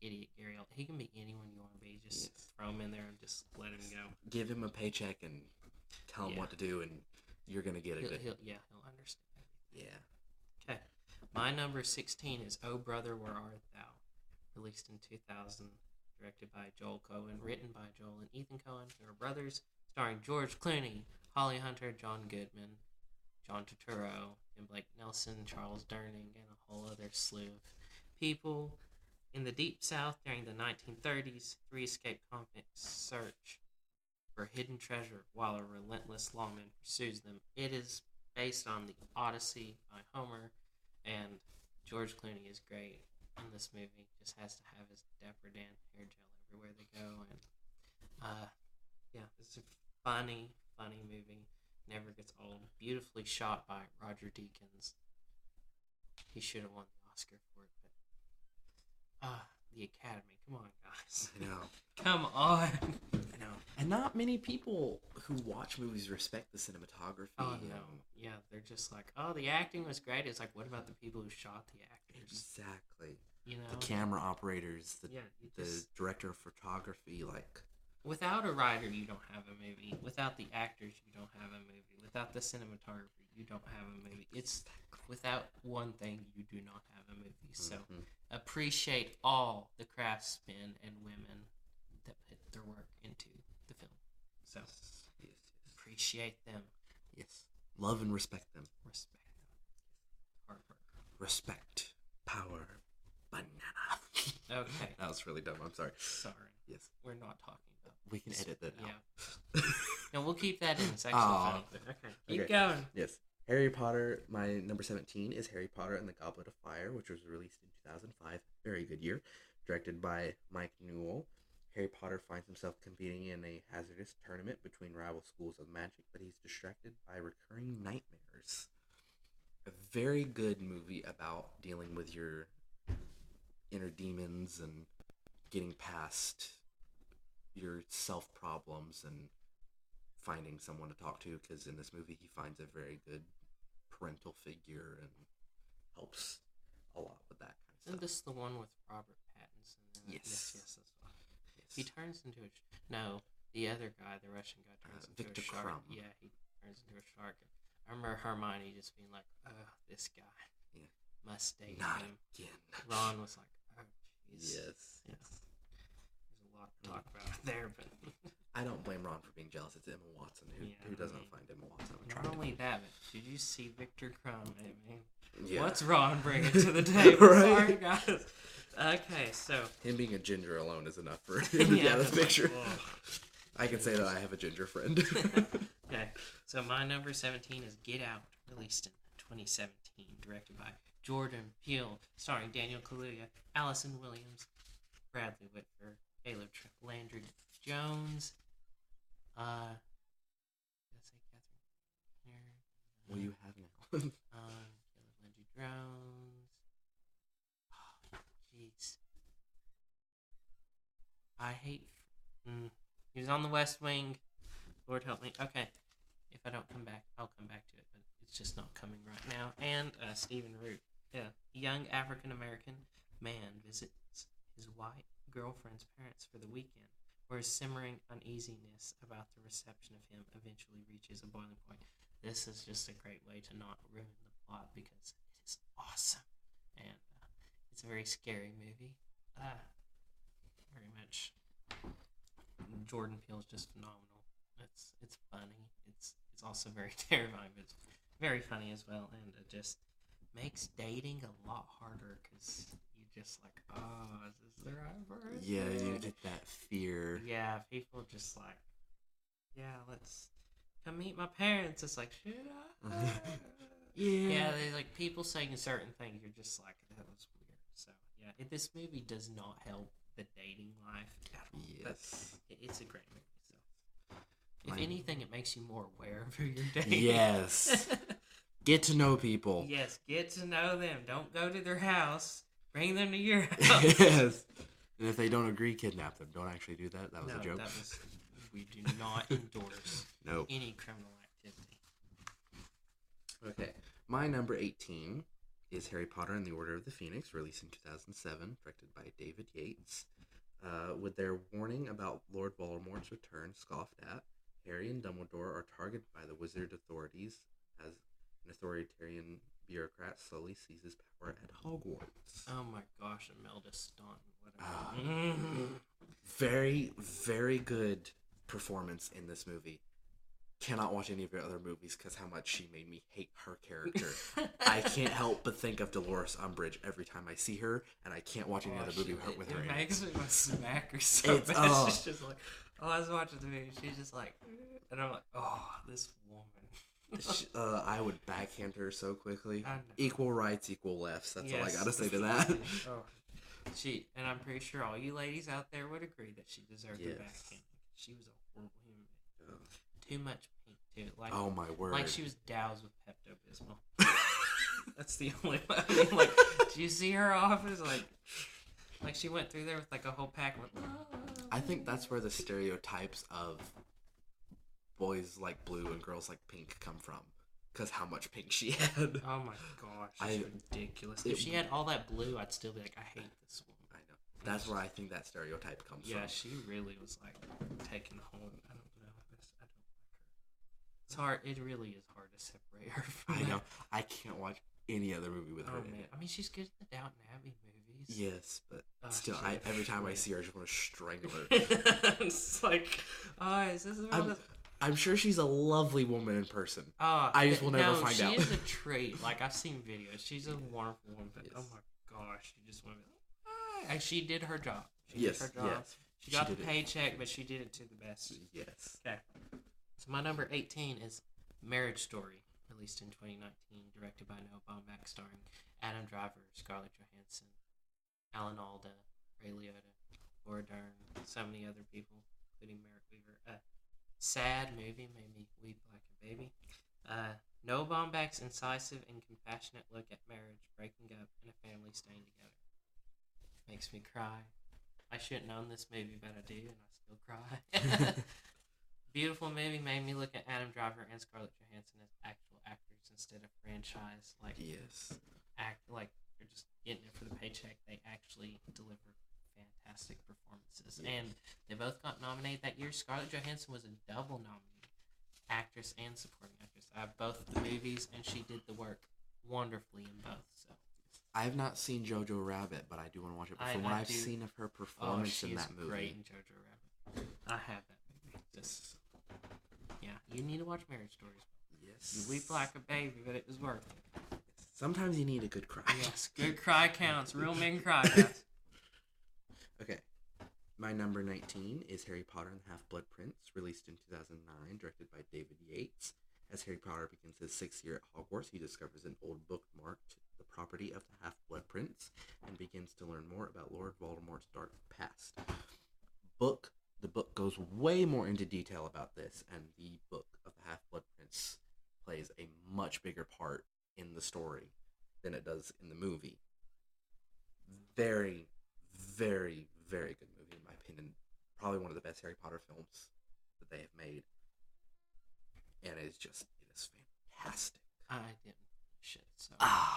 idiot Gary Oldman. He can be anyone you want to be. Just throw him in there and just let him go. Give him a paycheck and tell him what to do, and you're gonna get it. He'll understand. Yeah. Okay. My number 16 is Oh Brother, Where Art Thou? Released in 2000, directed by Joel Cohen, written by Joel and Ethan Cohen, who are brothers, starring George Clooney, Holly Hunter, John Goodman, John Turturro, and Blake Nelson, Charles Durning, and a whole other slew of people. In the Deep South during the 1930s, three escaped convicts search for hidden treasure while a relentless lawman pursues them. It is based on the Odyssey by Homer, and George Clooney is great in this movie. Just has to have his Dapper Dan hair gel everywhere they go, and it's a funny movie. Never gets old. Beautifully shot by Roger Deakins. He should have won the Oscar for it, but the Academy. Come on, guys. I know. Come on. I know. And not many people who watch movies respect the cinematography. Oh no. Yeah, they're just like, oh, the acting was great. It's like, what about the people who shot the actors? Exactly. You know, the camera operators, the just, director of photography, like. Without a writer, you don't have a movie. Without the actors, you don't have a movie. Without the cinematography, you don't have a movie. It's without one thing, you do not have a movie. So appreciate all the craftsmen and women that put their work into the film. So yes. Appreciate them. Yes. Love and respect them. Respect them. Hard work. Respect. Power. Banana. Okay. That was really dumb. I'm sorry. Sorry. Yes. We're not talking about. We can edit that out. Yeah. No, we'll keep that in. It's actually funny. Okay. Keep going. Yes. Harry Potter. My number 17 is Harry Potter and the Goblet of Fire, which was released in 2005. Very good year. Directed by Mike Newell. Harry Potter finds himself competing in a hazardous tournament between rival schools of magic, but he's distracted by recurring nightmares. A very good movie about dealing with your inner demons and getting past your self problems and finding someone to talk to, because in this movie he finds a very good parental figure and helps a lot with that kind of stuff. Isn't this the one with Robert Pattinson? Yes. Yes, that's fine. Yes. He turns into a... No, the other guy, the Russian guy, turns into Victor a shark. Crumb. Yeah, he turns into a shark. I remember Hermione just being like, this guy. Yeah. Must date Not him. again. Ron was like, oh, jeez. Yes. Yeah. There's a lot to talk about there, but... I don't blame Ron for being jealous. It's Emma Watson. Who doesn't find Emma Watson attractive? Not only that, but did you see Victor Crumb? I mean, Yeah. what's Ron bringing to the table? Right? Sorry, guys. Okay, so... Him being a ginger alone is enough for him to be out of the picture. I can say that I have a ginger friend. Okay, so my number 17 is Get Out, released in 2017, directed by Jordan Peele, starring Daniel Kaluuya, Allison Williams, Bradley Whitford, Caleb Landry Jones. Did I say Catherine? Here. What do you have now? Caleb Landry Jones. Oh, jeez. I hate. He was on The West Wing. Lord help me. Okay. If I don't come back, I'll come back to it, but it's just not coming right now. And Stephen Root. Yeah. A young African-American man visits his white girlfriend's parents for the weekend, where his simmering uneasiness about the reception of him eventually reaches a boiling point. This is just a great way to not ruin the plot because it is awesome. And it's a very scary movie. Very much. Jordan Peele is just phenomenal. It's funny. It's also very terrifying, but it's very funny as well, and it just makes dating a lot harder because you just like, oh, is this the right person? Yeah, you get that fear. Yeah, people just like, yeah, let's come meet my parents. It's like, should I? Yeah, they like people saying certain things. You're just like, that was weird. So yeah, this movie does not help the dating life at all. Yes, it's a great movie. If anything, it makes you more aware of who you're dating. Yes. Get to know people. Yes, get to know them. Don't go to their house. Bring them to your house. Yes. And if they don't agree, kidnap them. Don't actually do that. That was a joke. We do not endorse any criminal activity. Okay. My number 18 is Harry Potter and the Order of the Phoenix, released in 2007, directed by David Yates. With their warning about Lord Voldemort's return scoffed at, Harry and Dumbledore are targeted by the wizard authorities as an authoritarian bureaucrat slowly seizes power at Hogwarts. Oh my gosh, Imelda Staunton. Whatever. Very, very good performance in this movie. Cannot watch any of her other movies because how much she made me hate her character. I can't help but think of Dolores Umbridge every time I see her, and I can't watch any other movie with her in it. It makes me want to smack her so bad. She's just like, I was watching the movie, she's just like, and I'm like, oh, this woman. I would backhand her so quickly. I know. Equal rights, equal lefts. That's all I gotta say to that. And I'm pretty sure all you ladies out there would agree that she deserved the backhand. She was a horrible human being. Too much pink too. Like, oh my word! Like she was doused with Pepto Bismol. That's the only way. I mean, like, do you see her office? Like she went through there with like a whole pack of. I think that's where the stereotypes of boys like blue and girls like pink come from, because how much pink she had. Oh my gosh, it's ridiculous. If she had all that blue, I'd still be like, I hate this woman. I know. That's where I think that stereotype comes from. Yeah, she really was like taking the whole. I don't know. I don't like her. It's hard. It really is hard to separate her from. I know. I can't watch any other movie with her in it. I mean, she's good in the Downton Abbey movies. Yes, but still, every time I see her, I just want to strangle her. It's like, is this about I'm sure she's a lovely woman in person. I just will never find out. She is a treat. Like, I've seen videos. She's a wonderful woman. But, oh my gosh, you just want to be like, and she did her job. She did her job. Yes. She got the paycheck, but she did it to the best. Yes. Okay. So my number 18 is Marriage Story, released in 2019, directed by Noah Baumbach, starring Adam Driver, Scarlett Johansson, Alan Alda, Ray Liotta, Laura Dern, so many other people, including Merritt Weaver. Sad movie, made me weep like a baby. Noah Baumbach's incisive and compassionate look at marriage, breaking up, and a family staying together. Makes me cry. I shouldn't own this movie, but I do, and I still cry. Beautiful movie, made me look at Adam Driver and Scarlett Johansson as actual actors instead of franchise. Like, yes. Like they're just getting it for the paycheck. They actually deliver fantastic performances. Yes. And they both got nominated that year. Scarlett Johansson was a double nominee, actress and supporting actress. I have both of the movies, and she did the work wonderfully in both. So I have not seen Jojo Rabbit, but I do want to watch it. But from what I've seen of her performance in that movie, great in Jojo Rabbit. I have that movie. You need to watch Marriage Stories. Yes. You weep like a baby, but it was worth it. Sometimes you need a good cry. Yes, good cry counts. Real men cry, guys. Okay. My number 19 is Harry Potter and the Half-Blood Prince, released in 2009, directed by David Yates. As Harry Potter begins his 6th year at Hogwarts, he discovers an old book marked the property of the Half-Blood Prince and begins to learn more about Lord Voldemort's dark past. The book goes way more into detail about this, and the book of the Half-Blood Prince plays a much bigger part in the story than it does in the movie. Very, very, very good movie, in my opinion. Probably one of the best Harry Potter films that they have made. And it is fantastic. I didn't finish it, so...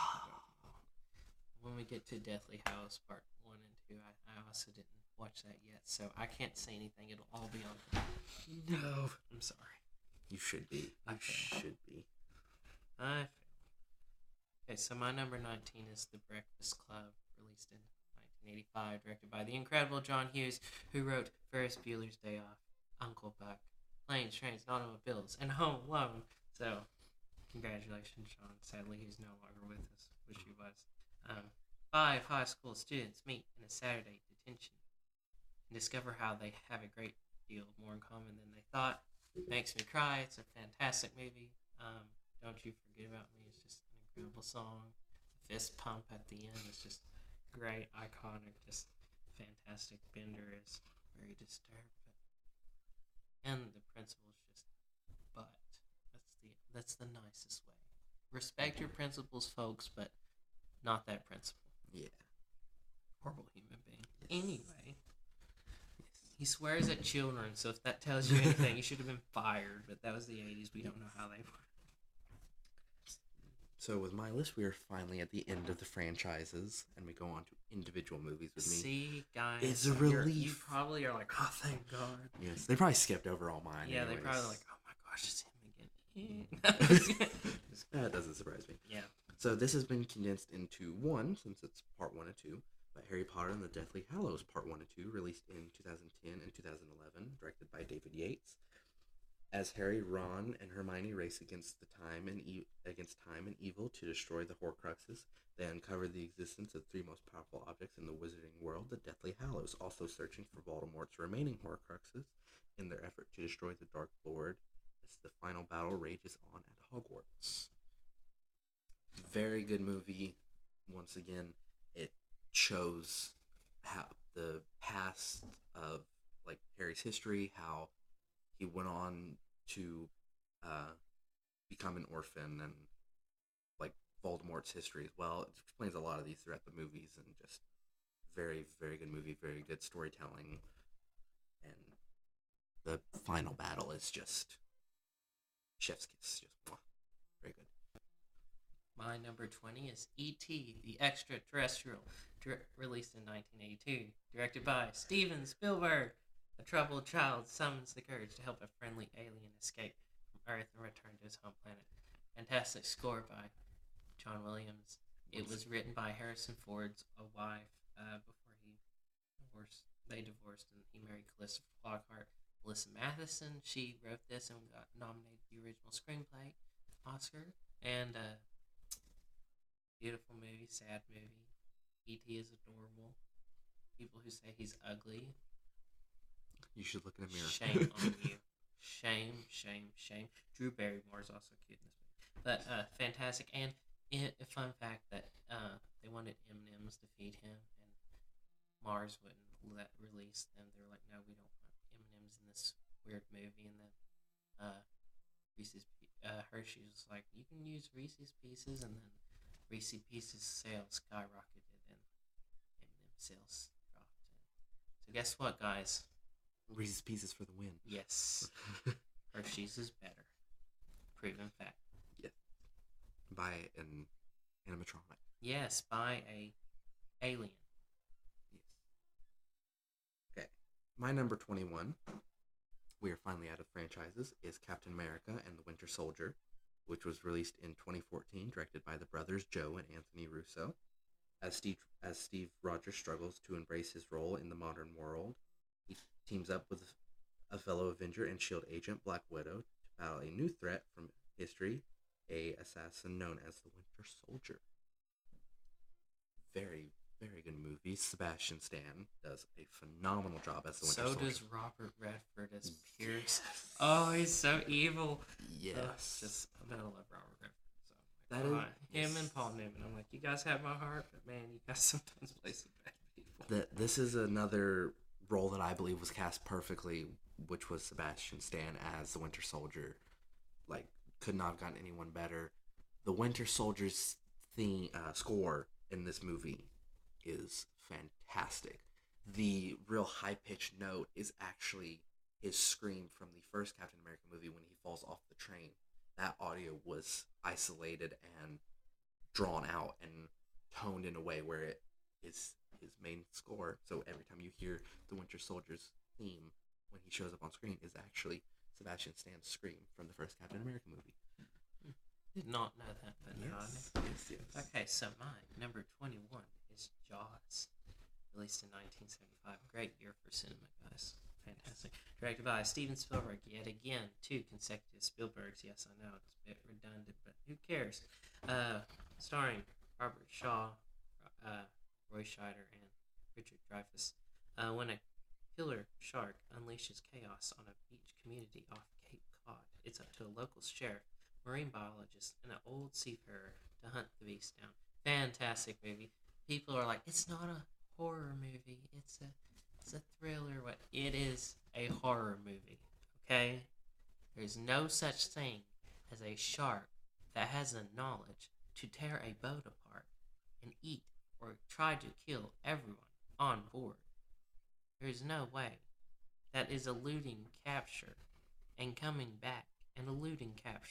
When we get to Deathly Hallows Part 1 and 2, I also didn't watch that yet, so I can't say anything. It'll all be on... No. I'm sorry. You should be. You should be. I failed. Okay, so my number 19 is The Breakfast Club, released in 1985, directed by the incredible John Hughes, who wrote Ferris Bueller's Day Off, Uncle Buck, Planes, Trains, and Automobiles, and Home Alone. So, congratulations, John. Sadly, he's no longer with us. Wish he was. 5 high school students meet in a Saturday detention and discover how they have a great deal more in common than they thought. Makes me cry. It's a fantastic movie. Don't You Forget About Me is just an incredible song. The fist pump at the end is just great, iconic, just fantastic. Bender is very disturbed, and the principal's just that's the nicest way. Respect your principles, folks, but not that principal. Yeah. Horrible human being. Yes. Anyway. He swears at children, so if that tells you anything, he should have been fired, but that was the 80s. We don't know how they were. So with my list, we are finally at the end of the franchises, and we go on to individual movies with me. See, guys, It's a relief. You probably are like, oh, thank God. Yes, they probably skipped over all mine. Yeah, anyways. they probably like, oh my gosh, it's him again. That doesn't surprise me. Yeah. So this has been condensed into one, since it's part 1 and 2. But Harry Potter and the Deathly Hallows Part 1 and 2, released in 2010 and 2011, directed by David Yates. As Harry, Ron, and Hermione race against time and evil to destroy the Horcruxes, they uncover the existence of 3 most powerful objects in the wizarding world, the Deathly Hallows, also searching for Voldemort's remaining Horcruxes in their effort to destroy the Dark Lord as the final battle rages on at Hogwarts. Very good movie. Once again, it shows how the past of like Harry's history, how he went on to become an orphan, and like Voldemort's history as well. It explains a lot of these throughout the movies, and just very, very good movie, very good storytelling, and the final battle is just chef's kiss, just very good. My number 20 is E.T., the Extraterrestrial, released in 1982, directed by Steven Spielberg. A troubled child summons the courage to help a friendly alien escape from Earth and return to his home planet. Fantastic score by John Williams. It was written by Harrison Ford's wife before they divorced, and he married Calista Flockhart. Melissa Matheson, she wrote this and got nominated for the original screenplay Oscar. And beautiful movie, sad movie. E.T. is adorable. People who say he's ugly, you should look in a mirror. shame on you. Shame, shame, shame. Drew Barrymore is also cute in this movie. But fantastic. And a fun fact that they wanted M&M's to feed him, and Mars wouldn't release them. They were like, no, we don't want M&M's in this weird movie. And then Hershey's was like, you can use Reese's Pieces, and then Reese's Pieces sales skyrocketed, and M&M sales dropped. So guess what, guys? Reese's Pieces for the win. Yes. Hershey's is better. Proven fact. Yes. By an animatronic. Yes, by a alien. Yes. Okay. My number 21, we are finally out of franchises, is Captain America and the Winter Soldier, which was released in 2014, directed by the brothers Joe and Anthony Russo. As Steve Rogers struggles to embrace his role in the modern world, he teams up with a fellow Avenger and S.H.I.E.L.D. agent, Black Widow, to battle a new threat from history, a assassin known as the Winter Soldier. Very, very good movie. Sebastian Stan does a phenomenal job as the Winter Soldier. So does Robert Redford as Pierce. Oh, he's so evil. Yes. I love Robert Redford. So That is him and Paul Newman. I'm like, you guys have my heart, but man, you guys sometimes play some bad people. This is another role that I believe was cast perfectly, which was Sebastian Stan as the Winter Soldier. Like, could not have gotten anyone better. The Winter Soldier's score in this movie is fantastic. The real high-pitched note is actually his scream from the first Captain America movie when he falls off the train. That audio was isolated and drawn out and toned in a way where it is his main score. So every time you hear the Winter Soldier's theme when he shows up on screen is actually Sebastian Stan's scream from the first Captain America movie. Did not know that, but Yes. Okay, so mine, number 21, is Jaws. Released in 1975. Great year for cinema, guys. Fantastic. Directed by Steven Spielberg. Yet again, 2 consecutive Spielbergs. Yes, I know, it's a bit redundant, but who cares? Starring Robert Shaw, Roy Scheider, and Richard Dreyfuss. When a killer shark unleashes chaos on a beach community off Cape Cod, it's up to a local sheriff, marine biologist, and an old seafarer to hunt the beast down. Fantastic movie. People are like, it's not a horror movie. It's a thriller. What? It is a horror movie. Okay? There's no such thing as a shark that has the knowledge to tear a boat apart and eat or try to kill everyone on board. There's no way. That is eluding capture and coming back and eluding capture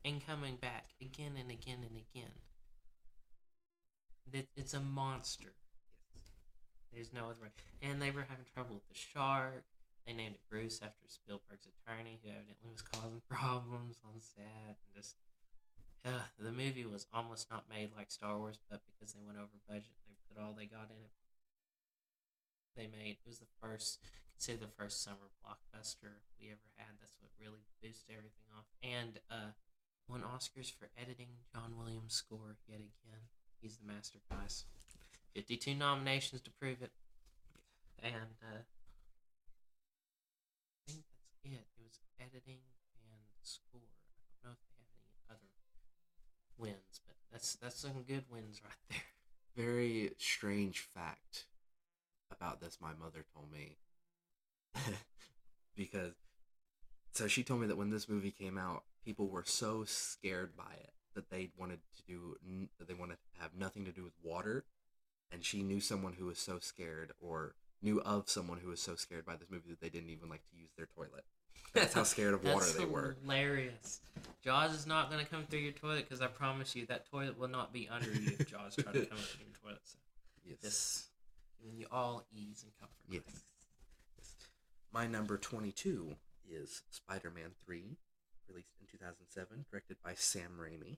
and coming back again and again and again. It's a monster. There's no other way. And they were having trouble with the shark. They named it Bruce after Spielberg's attorney, who evidently was causing problems on set. And just, the movie was almost not made like Star Wars, but because they went over budget, they put all they got in it. They made it was considered the first summer blockbuster we ever had. That's what really boosted everything off. And won Oscars for editing. John Williams' score yet again. He's the master, guys. 52 nominations to prove it. And I think that's it. It was editing and score. I don't know if they have any other wins, but that's some good wins right there. Very strange fact about this my mother told me. Because, so she told me that when this movie came out, people were so scared by it that they wanted to have nothing to do with water. And she knew someone who was so scared, or knew of someone who was so scared by this movie that they didn't even like to use their toilet. That's how scared of water they were. Hilarious. Jaws is not going to come through your toilet, because I promise you that toilet will not be under you if Jaws try to come through your toilet. So yes. Just giving you all ease and comfort. Yes. Yes. My number 22 is Spider-Man 3, released in 2007, directed by Sam Raimi.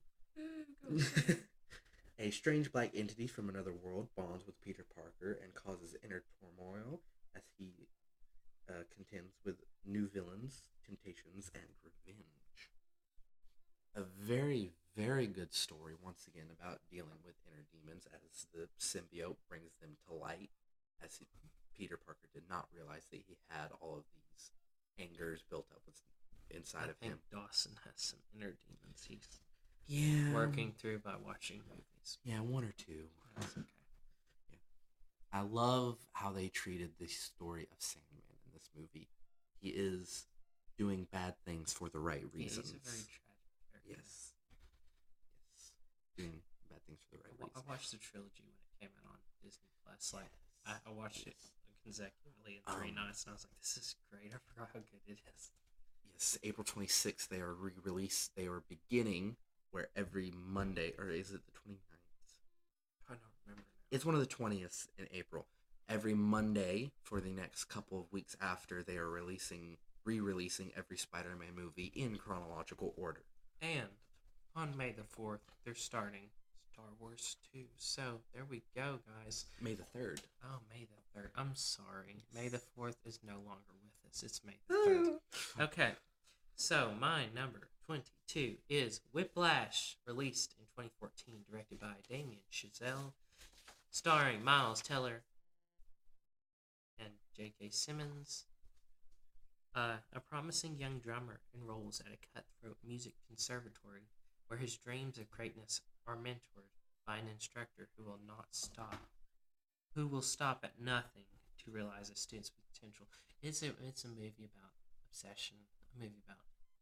A strange black entity from another world bonds with Peter Parker and causes inner turmoil as he contends with new villains, temptations, and revenge. A very, very good story, once again, about dealing with inner demons as the symbiote brings them to light, as Peter Parker did not realize that he had all of these angers built up inside of him. Dawson has some inner demons he's working through by watching movies. Yeah, one or two. That's okay. Yeah. I love how they treated the story of Sandman in this movie. He is doing bad things for the right reasons. He's a very tragic character. Yes. Doing bad things for the right reasons. I watched the trilogy when it came out on Disney Plus. Like, I watched it consecutively in 3 nights, and I was like, this is great. I forgot how good it is. Yes, April 26th, they are re-released. They are beginning where every Monday, or is it the 29th? I don't remember now. It's one of the 20th in April. Every Monday for the next couple of weeks after, they are re-releasing every Spider-Man movie in chronological order. And on May the 4th, they're starting Star Wars 2. So there we go, guys. May the 3rd. Oh, May the 3rd. I'm sorry. May the 4th is no longer with us. It's May the 3rd. Okay. So my number 22 is Whiplash, released in 2014, directed by Damien Chazelle, starring Miles Teller and J.K. Simmons. A promising young drummer enrolls at a cutthroat music conservatory where his dreams of greatness are mentored by an instructor who will stop at nothing to realize a student's potential. It's a movie about obsession, a movie about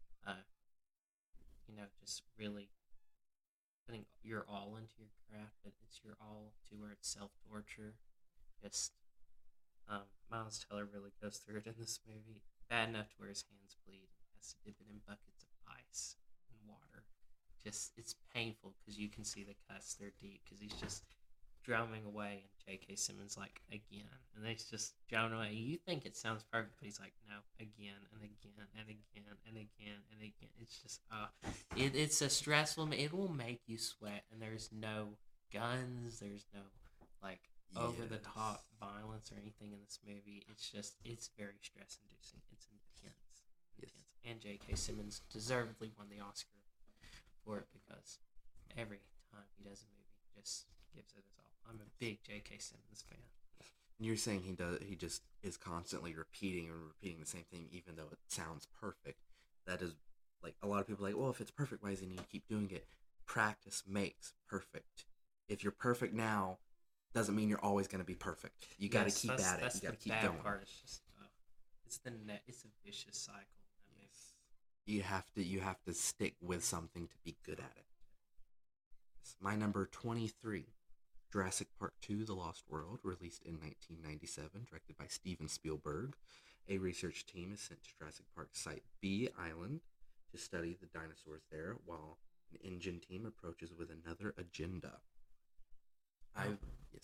just really putting your all into your craft, but it's your all to where it's self-torture. Just Miles Teller really goes through it in this movie. Bad enough to where his hands bleed and has to dip it in buckets of ice and water. Just, it's painful because you can see the cuts, they're deep, because he's just drumming away, and J.K. Simmons like, again, and he's just drumming away. You think it sounds perfect, but he's like, no, again and again and again and again and again. It's just, it's a stressful. It will make you sweat, and there's no guns, there's no like over the top violence or anything in this movie. It's very stress inducing. It's intense. And J.K. Simmons deservedly won the Oscar for it, because every time he does a movie, he just gives it his all. I'm a big J.K. Simmons fan. You're saying he just is constantly repeating the same thing, even though it sounds perfect. That is, like, a lot of people are like, well, if it's perfect, why does he need to keep doing it? Practice makes perfect. If you're perfect now, doesn't mean you're always going to be perfect. You got to keep at it. You got to keep going. Part. It's just, it's a vicious cycle. You have to stick with something to be good at it. My number 23, Jurassic Park 2: The Lost World, released in 1997, directed by Steven Spielberg. A research team is sent to Jurassic Park Site B Island to study the dinosaurs there while an InGen team approaches with another agenda. I've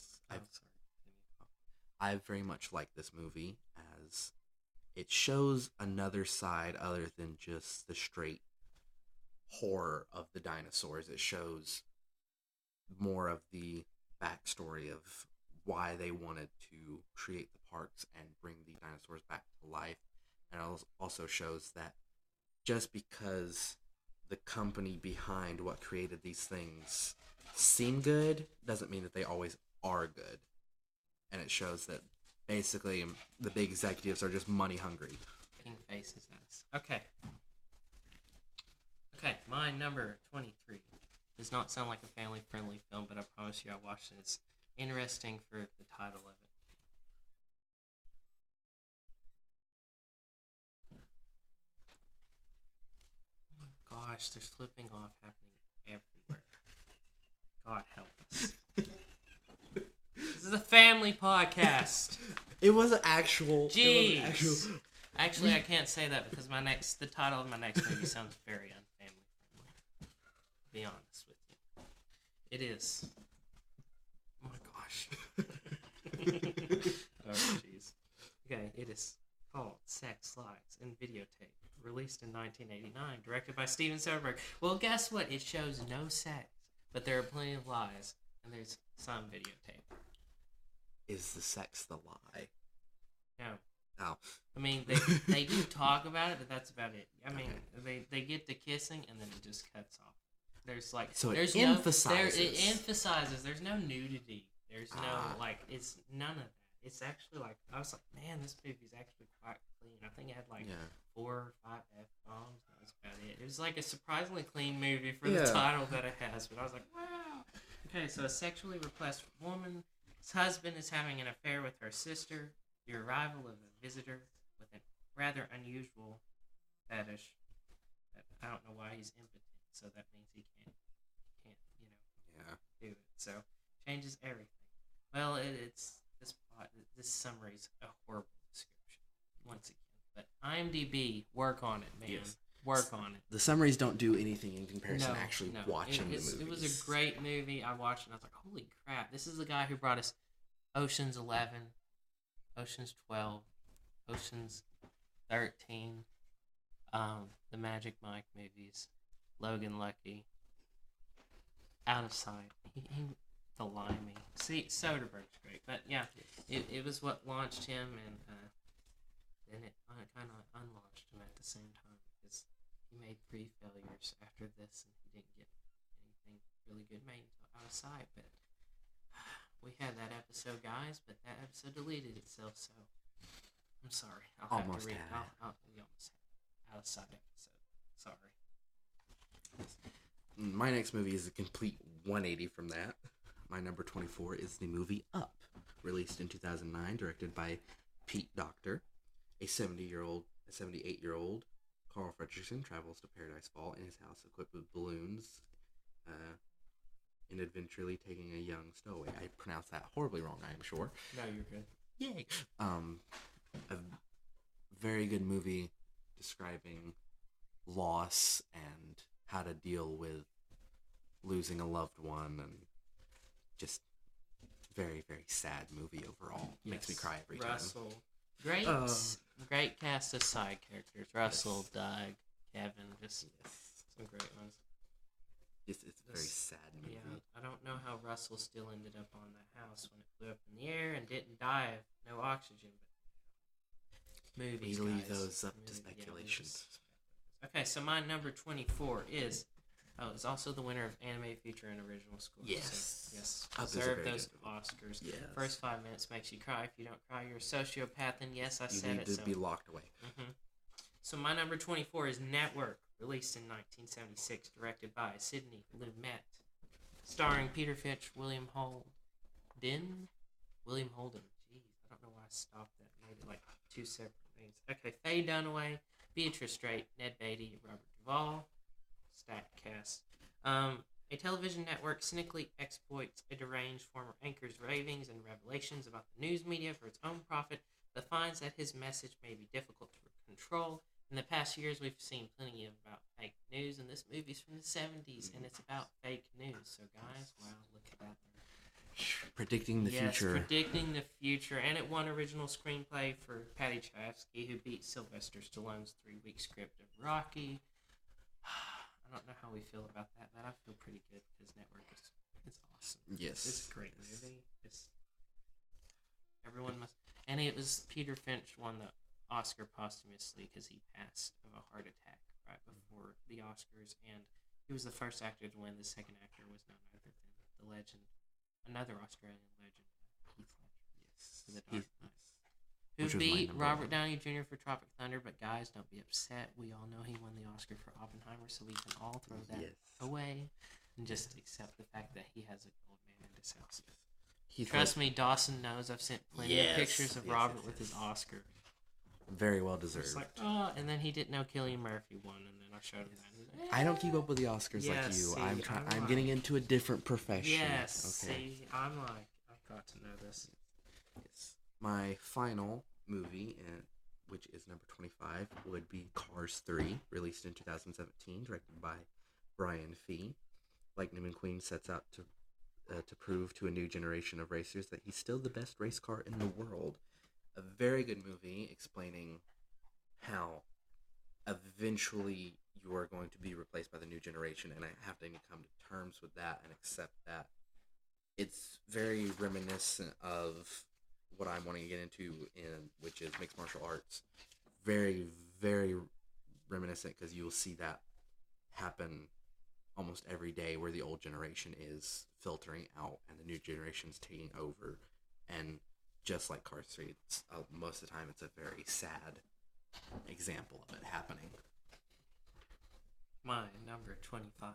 very much liked this movie as it shows another side other than just the straight horror of the dinosaurs. It shows more of the backstory of why they wanted to create the parks and bring the dinosaurs back to life. And it also shows that just because the company behind what created these things seem good doesn't mean that they always are good. And it shows that basically the big executives are just money hungry. Making faces at us. Okay, my number 23 does not sound like a family-friendly film, but I promise you I watched it. It's interesting for the title of it. Oh my gosh, there's flipping off happening everywhere. God help us. This is a family podcast. It was an actual. Jeez. Actually, I can't say that because the title of my next movie sounds very unfamily friendly. To be honest with you, it is. Oh my gosh. Oh jeez. Okay, it is called Sex, Lies, and Videotape. Released in 1989, directed by Steven Soderbergh. Well, guess what? It shows no sex, but there are plenty of lies, and there's some videotape. Is the sex the lie? No. Oh. I mean, they do talk about it, but that's about it. I mean, they get to kissing, and then it just cuts off. There's like... So there's it emphasizes. It emphasizes. There's no nudity. There's no, it's none of that. It's actually like... I was like, man, this movie's actually quite clean. I think it had 4 or 5 F-bombs. That was about it. It was like a surprisingly clean movie for the title that it has. But I was like, wow. Okay, so a sexually repressed woman's husband is having an affair with her sister. The arrival of a visitor with a rather unusual fetish. I don't know why he's impotent, so that means he can't do it. So changes everything. Well, it's this plot. This summary's a horrible description once again. But IMDb, work on it, man. Yes. Work on it. The summaries don't do anything in comparison to actually watching the movie. It was a great movie. I watched it and I was like, holy crap. This is the guy who brought us Ocean's 11, Ocean's 12, Ocean's 13, the Magic Mike movies, Logan Lucky, Out of Sight, The Limey. See, Soderbergh's great. But yeah, it was what launched him, and then it kind of unlaunched him at the same time. He made 3 failures after this, and he didn't get anything really good made until Out of Sight. But we had that episode, guys, but that episode deleted itself, so I'm sorry. I'll have to read it. We almost had Out of Sight episode. Sorry. My next movie is a complete 180 from that. My number 24 is the movie Up, released in 2009, directed by Pete Docter. A 78-year-old Carl Fredricksen travels to Paradise Fall in his house equipped with balloons, and eventually taking a young stowaway. I pronounced that horribly wrong, I am sure. No, you're good. Yay! A very good movie describing loss and how to deal with losing a loved one, and just very, very sad movie overall. Yes. Makes me cry every time. Russell. Great cast of side characters. Russell, Doug, Kevin, just some great ones. It's a very sad movie. Yeah, I don't know how Russell still ended up on that house when it flew up in the air and didn't die of no oxygen. But movies, we leave those up to speculation. Okay, so my number 24 is... it's also the winner of Animated Feature and Original Score. Yes. So, yes. Deserve those Oscars. Yes. First 5 minutes makes you cry. If you don't cry, you're a sociopath. And yes, I said it. You need to be locked away. Mm-hmm. So my number 24 is Network, released in 1976, directed by Sidney Lumet, starring Peter Finch, William Holden. Jeez, I don't know why I stopped that. Maybe like 2 separate names. Okay, Faye Dunaway, Beatrice Straight, Ned Beatty, Robert Duvall. Stacked cast. A television network cynically exploits a deranged former anchor's ravings and revelations about the news media for its own profit, but finds that his message may be difficult to control In the past years, we've seen plenty of about fake news, and this movie's from the 70s, and it's about fake news. So, guys, wow, look at that. Predicting the future. Predicting the future, and it won original screenplay for Patty Chayefsky, who beat Sylvester Stallone's 3-week script of Rocky. I don't know how we feel about that, but I feel pretty good because Network is awesome. Yes, it's a great movie. Everyone must, and it was Peter Finch won the Oscar posthumously because he passed of a heart attack right before the Oscars, and he was the first actor to win. The second actor was none other than the legend, another Australian legend, Heath Ledger. Yes, for The Dark Knight. Who beat Robert Downey Jr. for Tropic Thunder, but guys, don't be upset. We all know he won the Oscar for Oppenheimer, so we can all throw that away and just accept the fact that he has a gold man in his house. Trust me, Dawson knows. I've sent plenty of pictures of Robert with his Oscar. Very well deserved. Like, oh, and then he didn't know Cillian Murphy won, and then I showed him that. I don't keep up with the Oscars like you. See, I'm getting into a different profession. Yes. Okay. See, I'm like, I've got to know this. Yes. My final movie, which is number 25, would be Cars 3, released in 2017, directed by Brian Fee. Lightning McQueen sets out to prove to a new generation of racers that he's still the best race car in the world. A very good movie explaining how eventually you are going to be replaced by the new generation, and I have to come to terms with that and accept that. It's very reminiscent of what I'm wanting to get into, which is mixed martial arts. Very, very reminiscent, because you will see that happen almost every day, where the old generation is filtering out and the new generation is taking over. And just like Cars 3, most of the time it's a very sad example of it happening. My number 25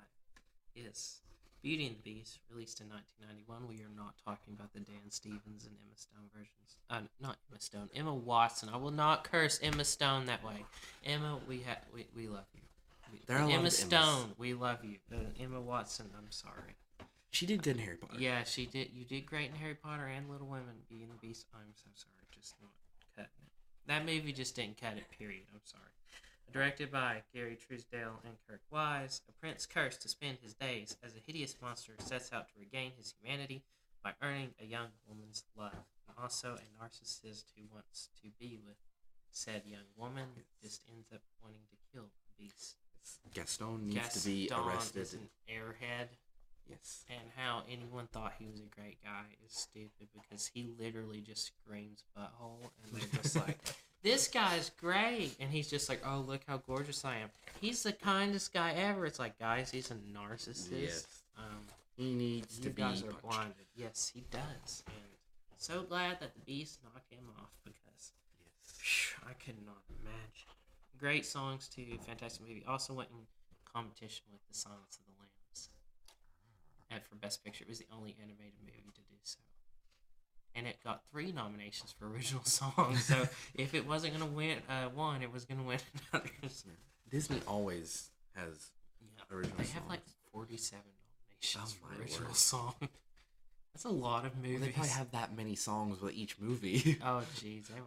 is Beauty and the Beast, released in 1991. We are not talking about the Dan Stevens and Emma Stone versions. Not Emma Stone, Emma Watson. I will not curse Emma Stone that way. Emma, we love you. Emma Stone, we love you. Emma Watson, I'm sorry. She did good in Harry Potter. Yeah, she did. You did great in Harry Potter and Little Women. Beauty and the Beast, I'm so sorry. Just not cutting it. That movie just didn't cut it, period. I'm sorry. Directed by Gary Truesdale and Kirk Wise, a prince cursed to spend his days as a hideous monster sets out to regain his humanity by earning a young woman's love. And also a narcissist who wants to be with said young woman just ends up wanting to kill the beast. Gaston needs to be arrested. Is an airhead. Yes. And how anyone thought he was a great guy is stupid, because he literally just screams butthole, and they're just like, this guy's great. And he's just like, oh, look how gorgeous I am. He's the kindest guy ever. It's like, guys, he's a narcissist. Yes. He needs to be You guys are blinded. Yes, he does. And so glad that the Beast knocked him off, because I could not imagine. Great songs, too. Fantastic movie. Also went in competition with The Silence of the Lambs. And for Best Picture, it was the only animated movie to do so. And it got 3 nominations for original song. So if it wasn't going to win one, it was going to win another. Disney always has original songs. They have like 47 nominations for original song. That's a lot of movies. Well, they probably have that many songs with each movie. Oh, jeez. They have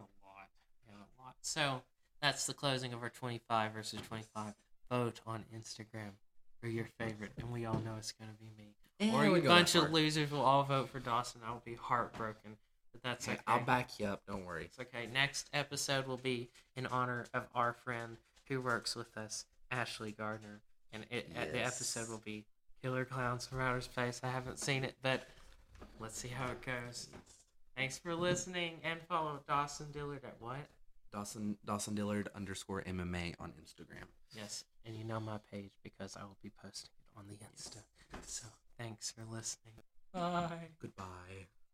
a lot. So that's the closing of our 25 versus 25. Vote on Instagram for your favorite. And we all know it's going to be me. Or a bunch of losers will all vote for Dawson. I will be heartbroken. But that's okay. I'll back you up. Don't worry. It's okay. Next episode will be in honor of our friend who works with us, Ashley Gardner. And the episode will be Killer Clowns from Outer Space. I haven't seen it, but let's see how it goes. Thanks for listening. And follow Dawson Dillard at what? Dawson Dillard _MMA on Instagram. Yes. And you know my page, because I will be posting it on the Insta. So thanks for listening. Bye. Goodbye.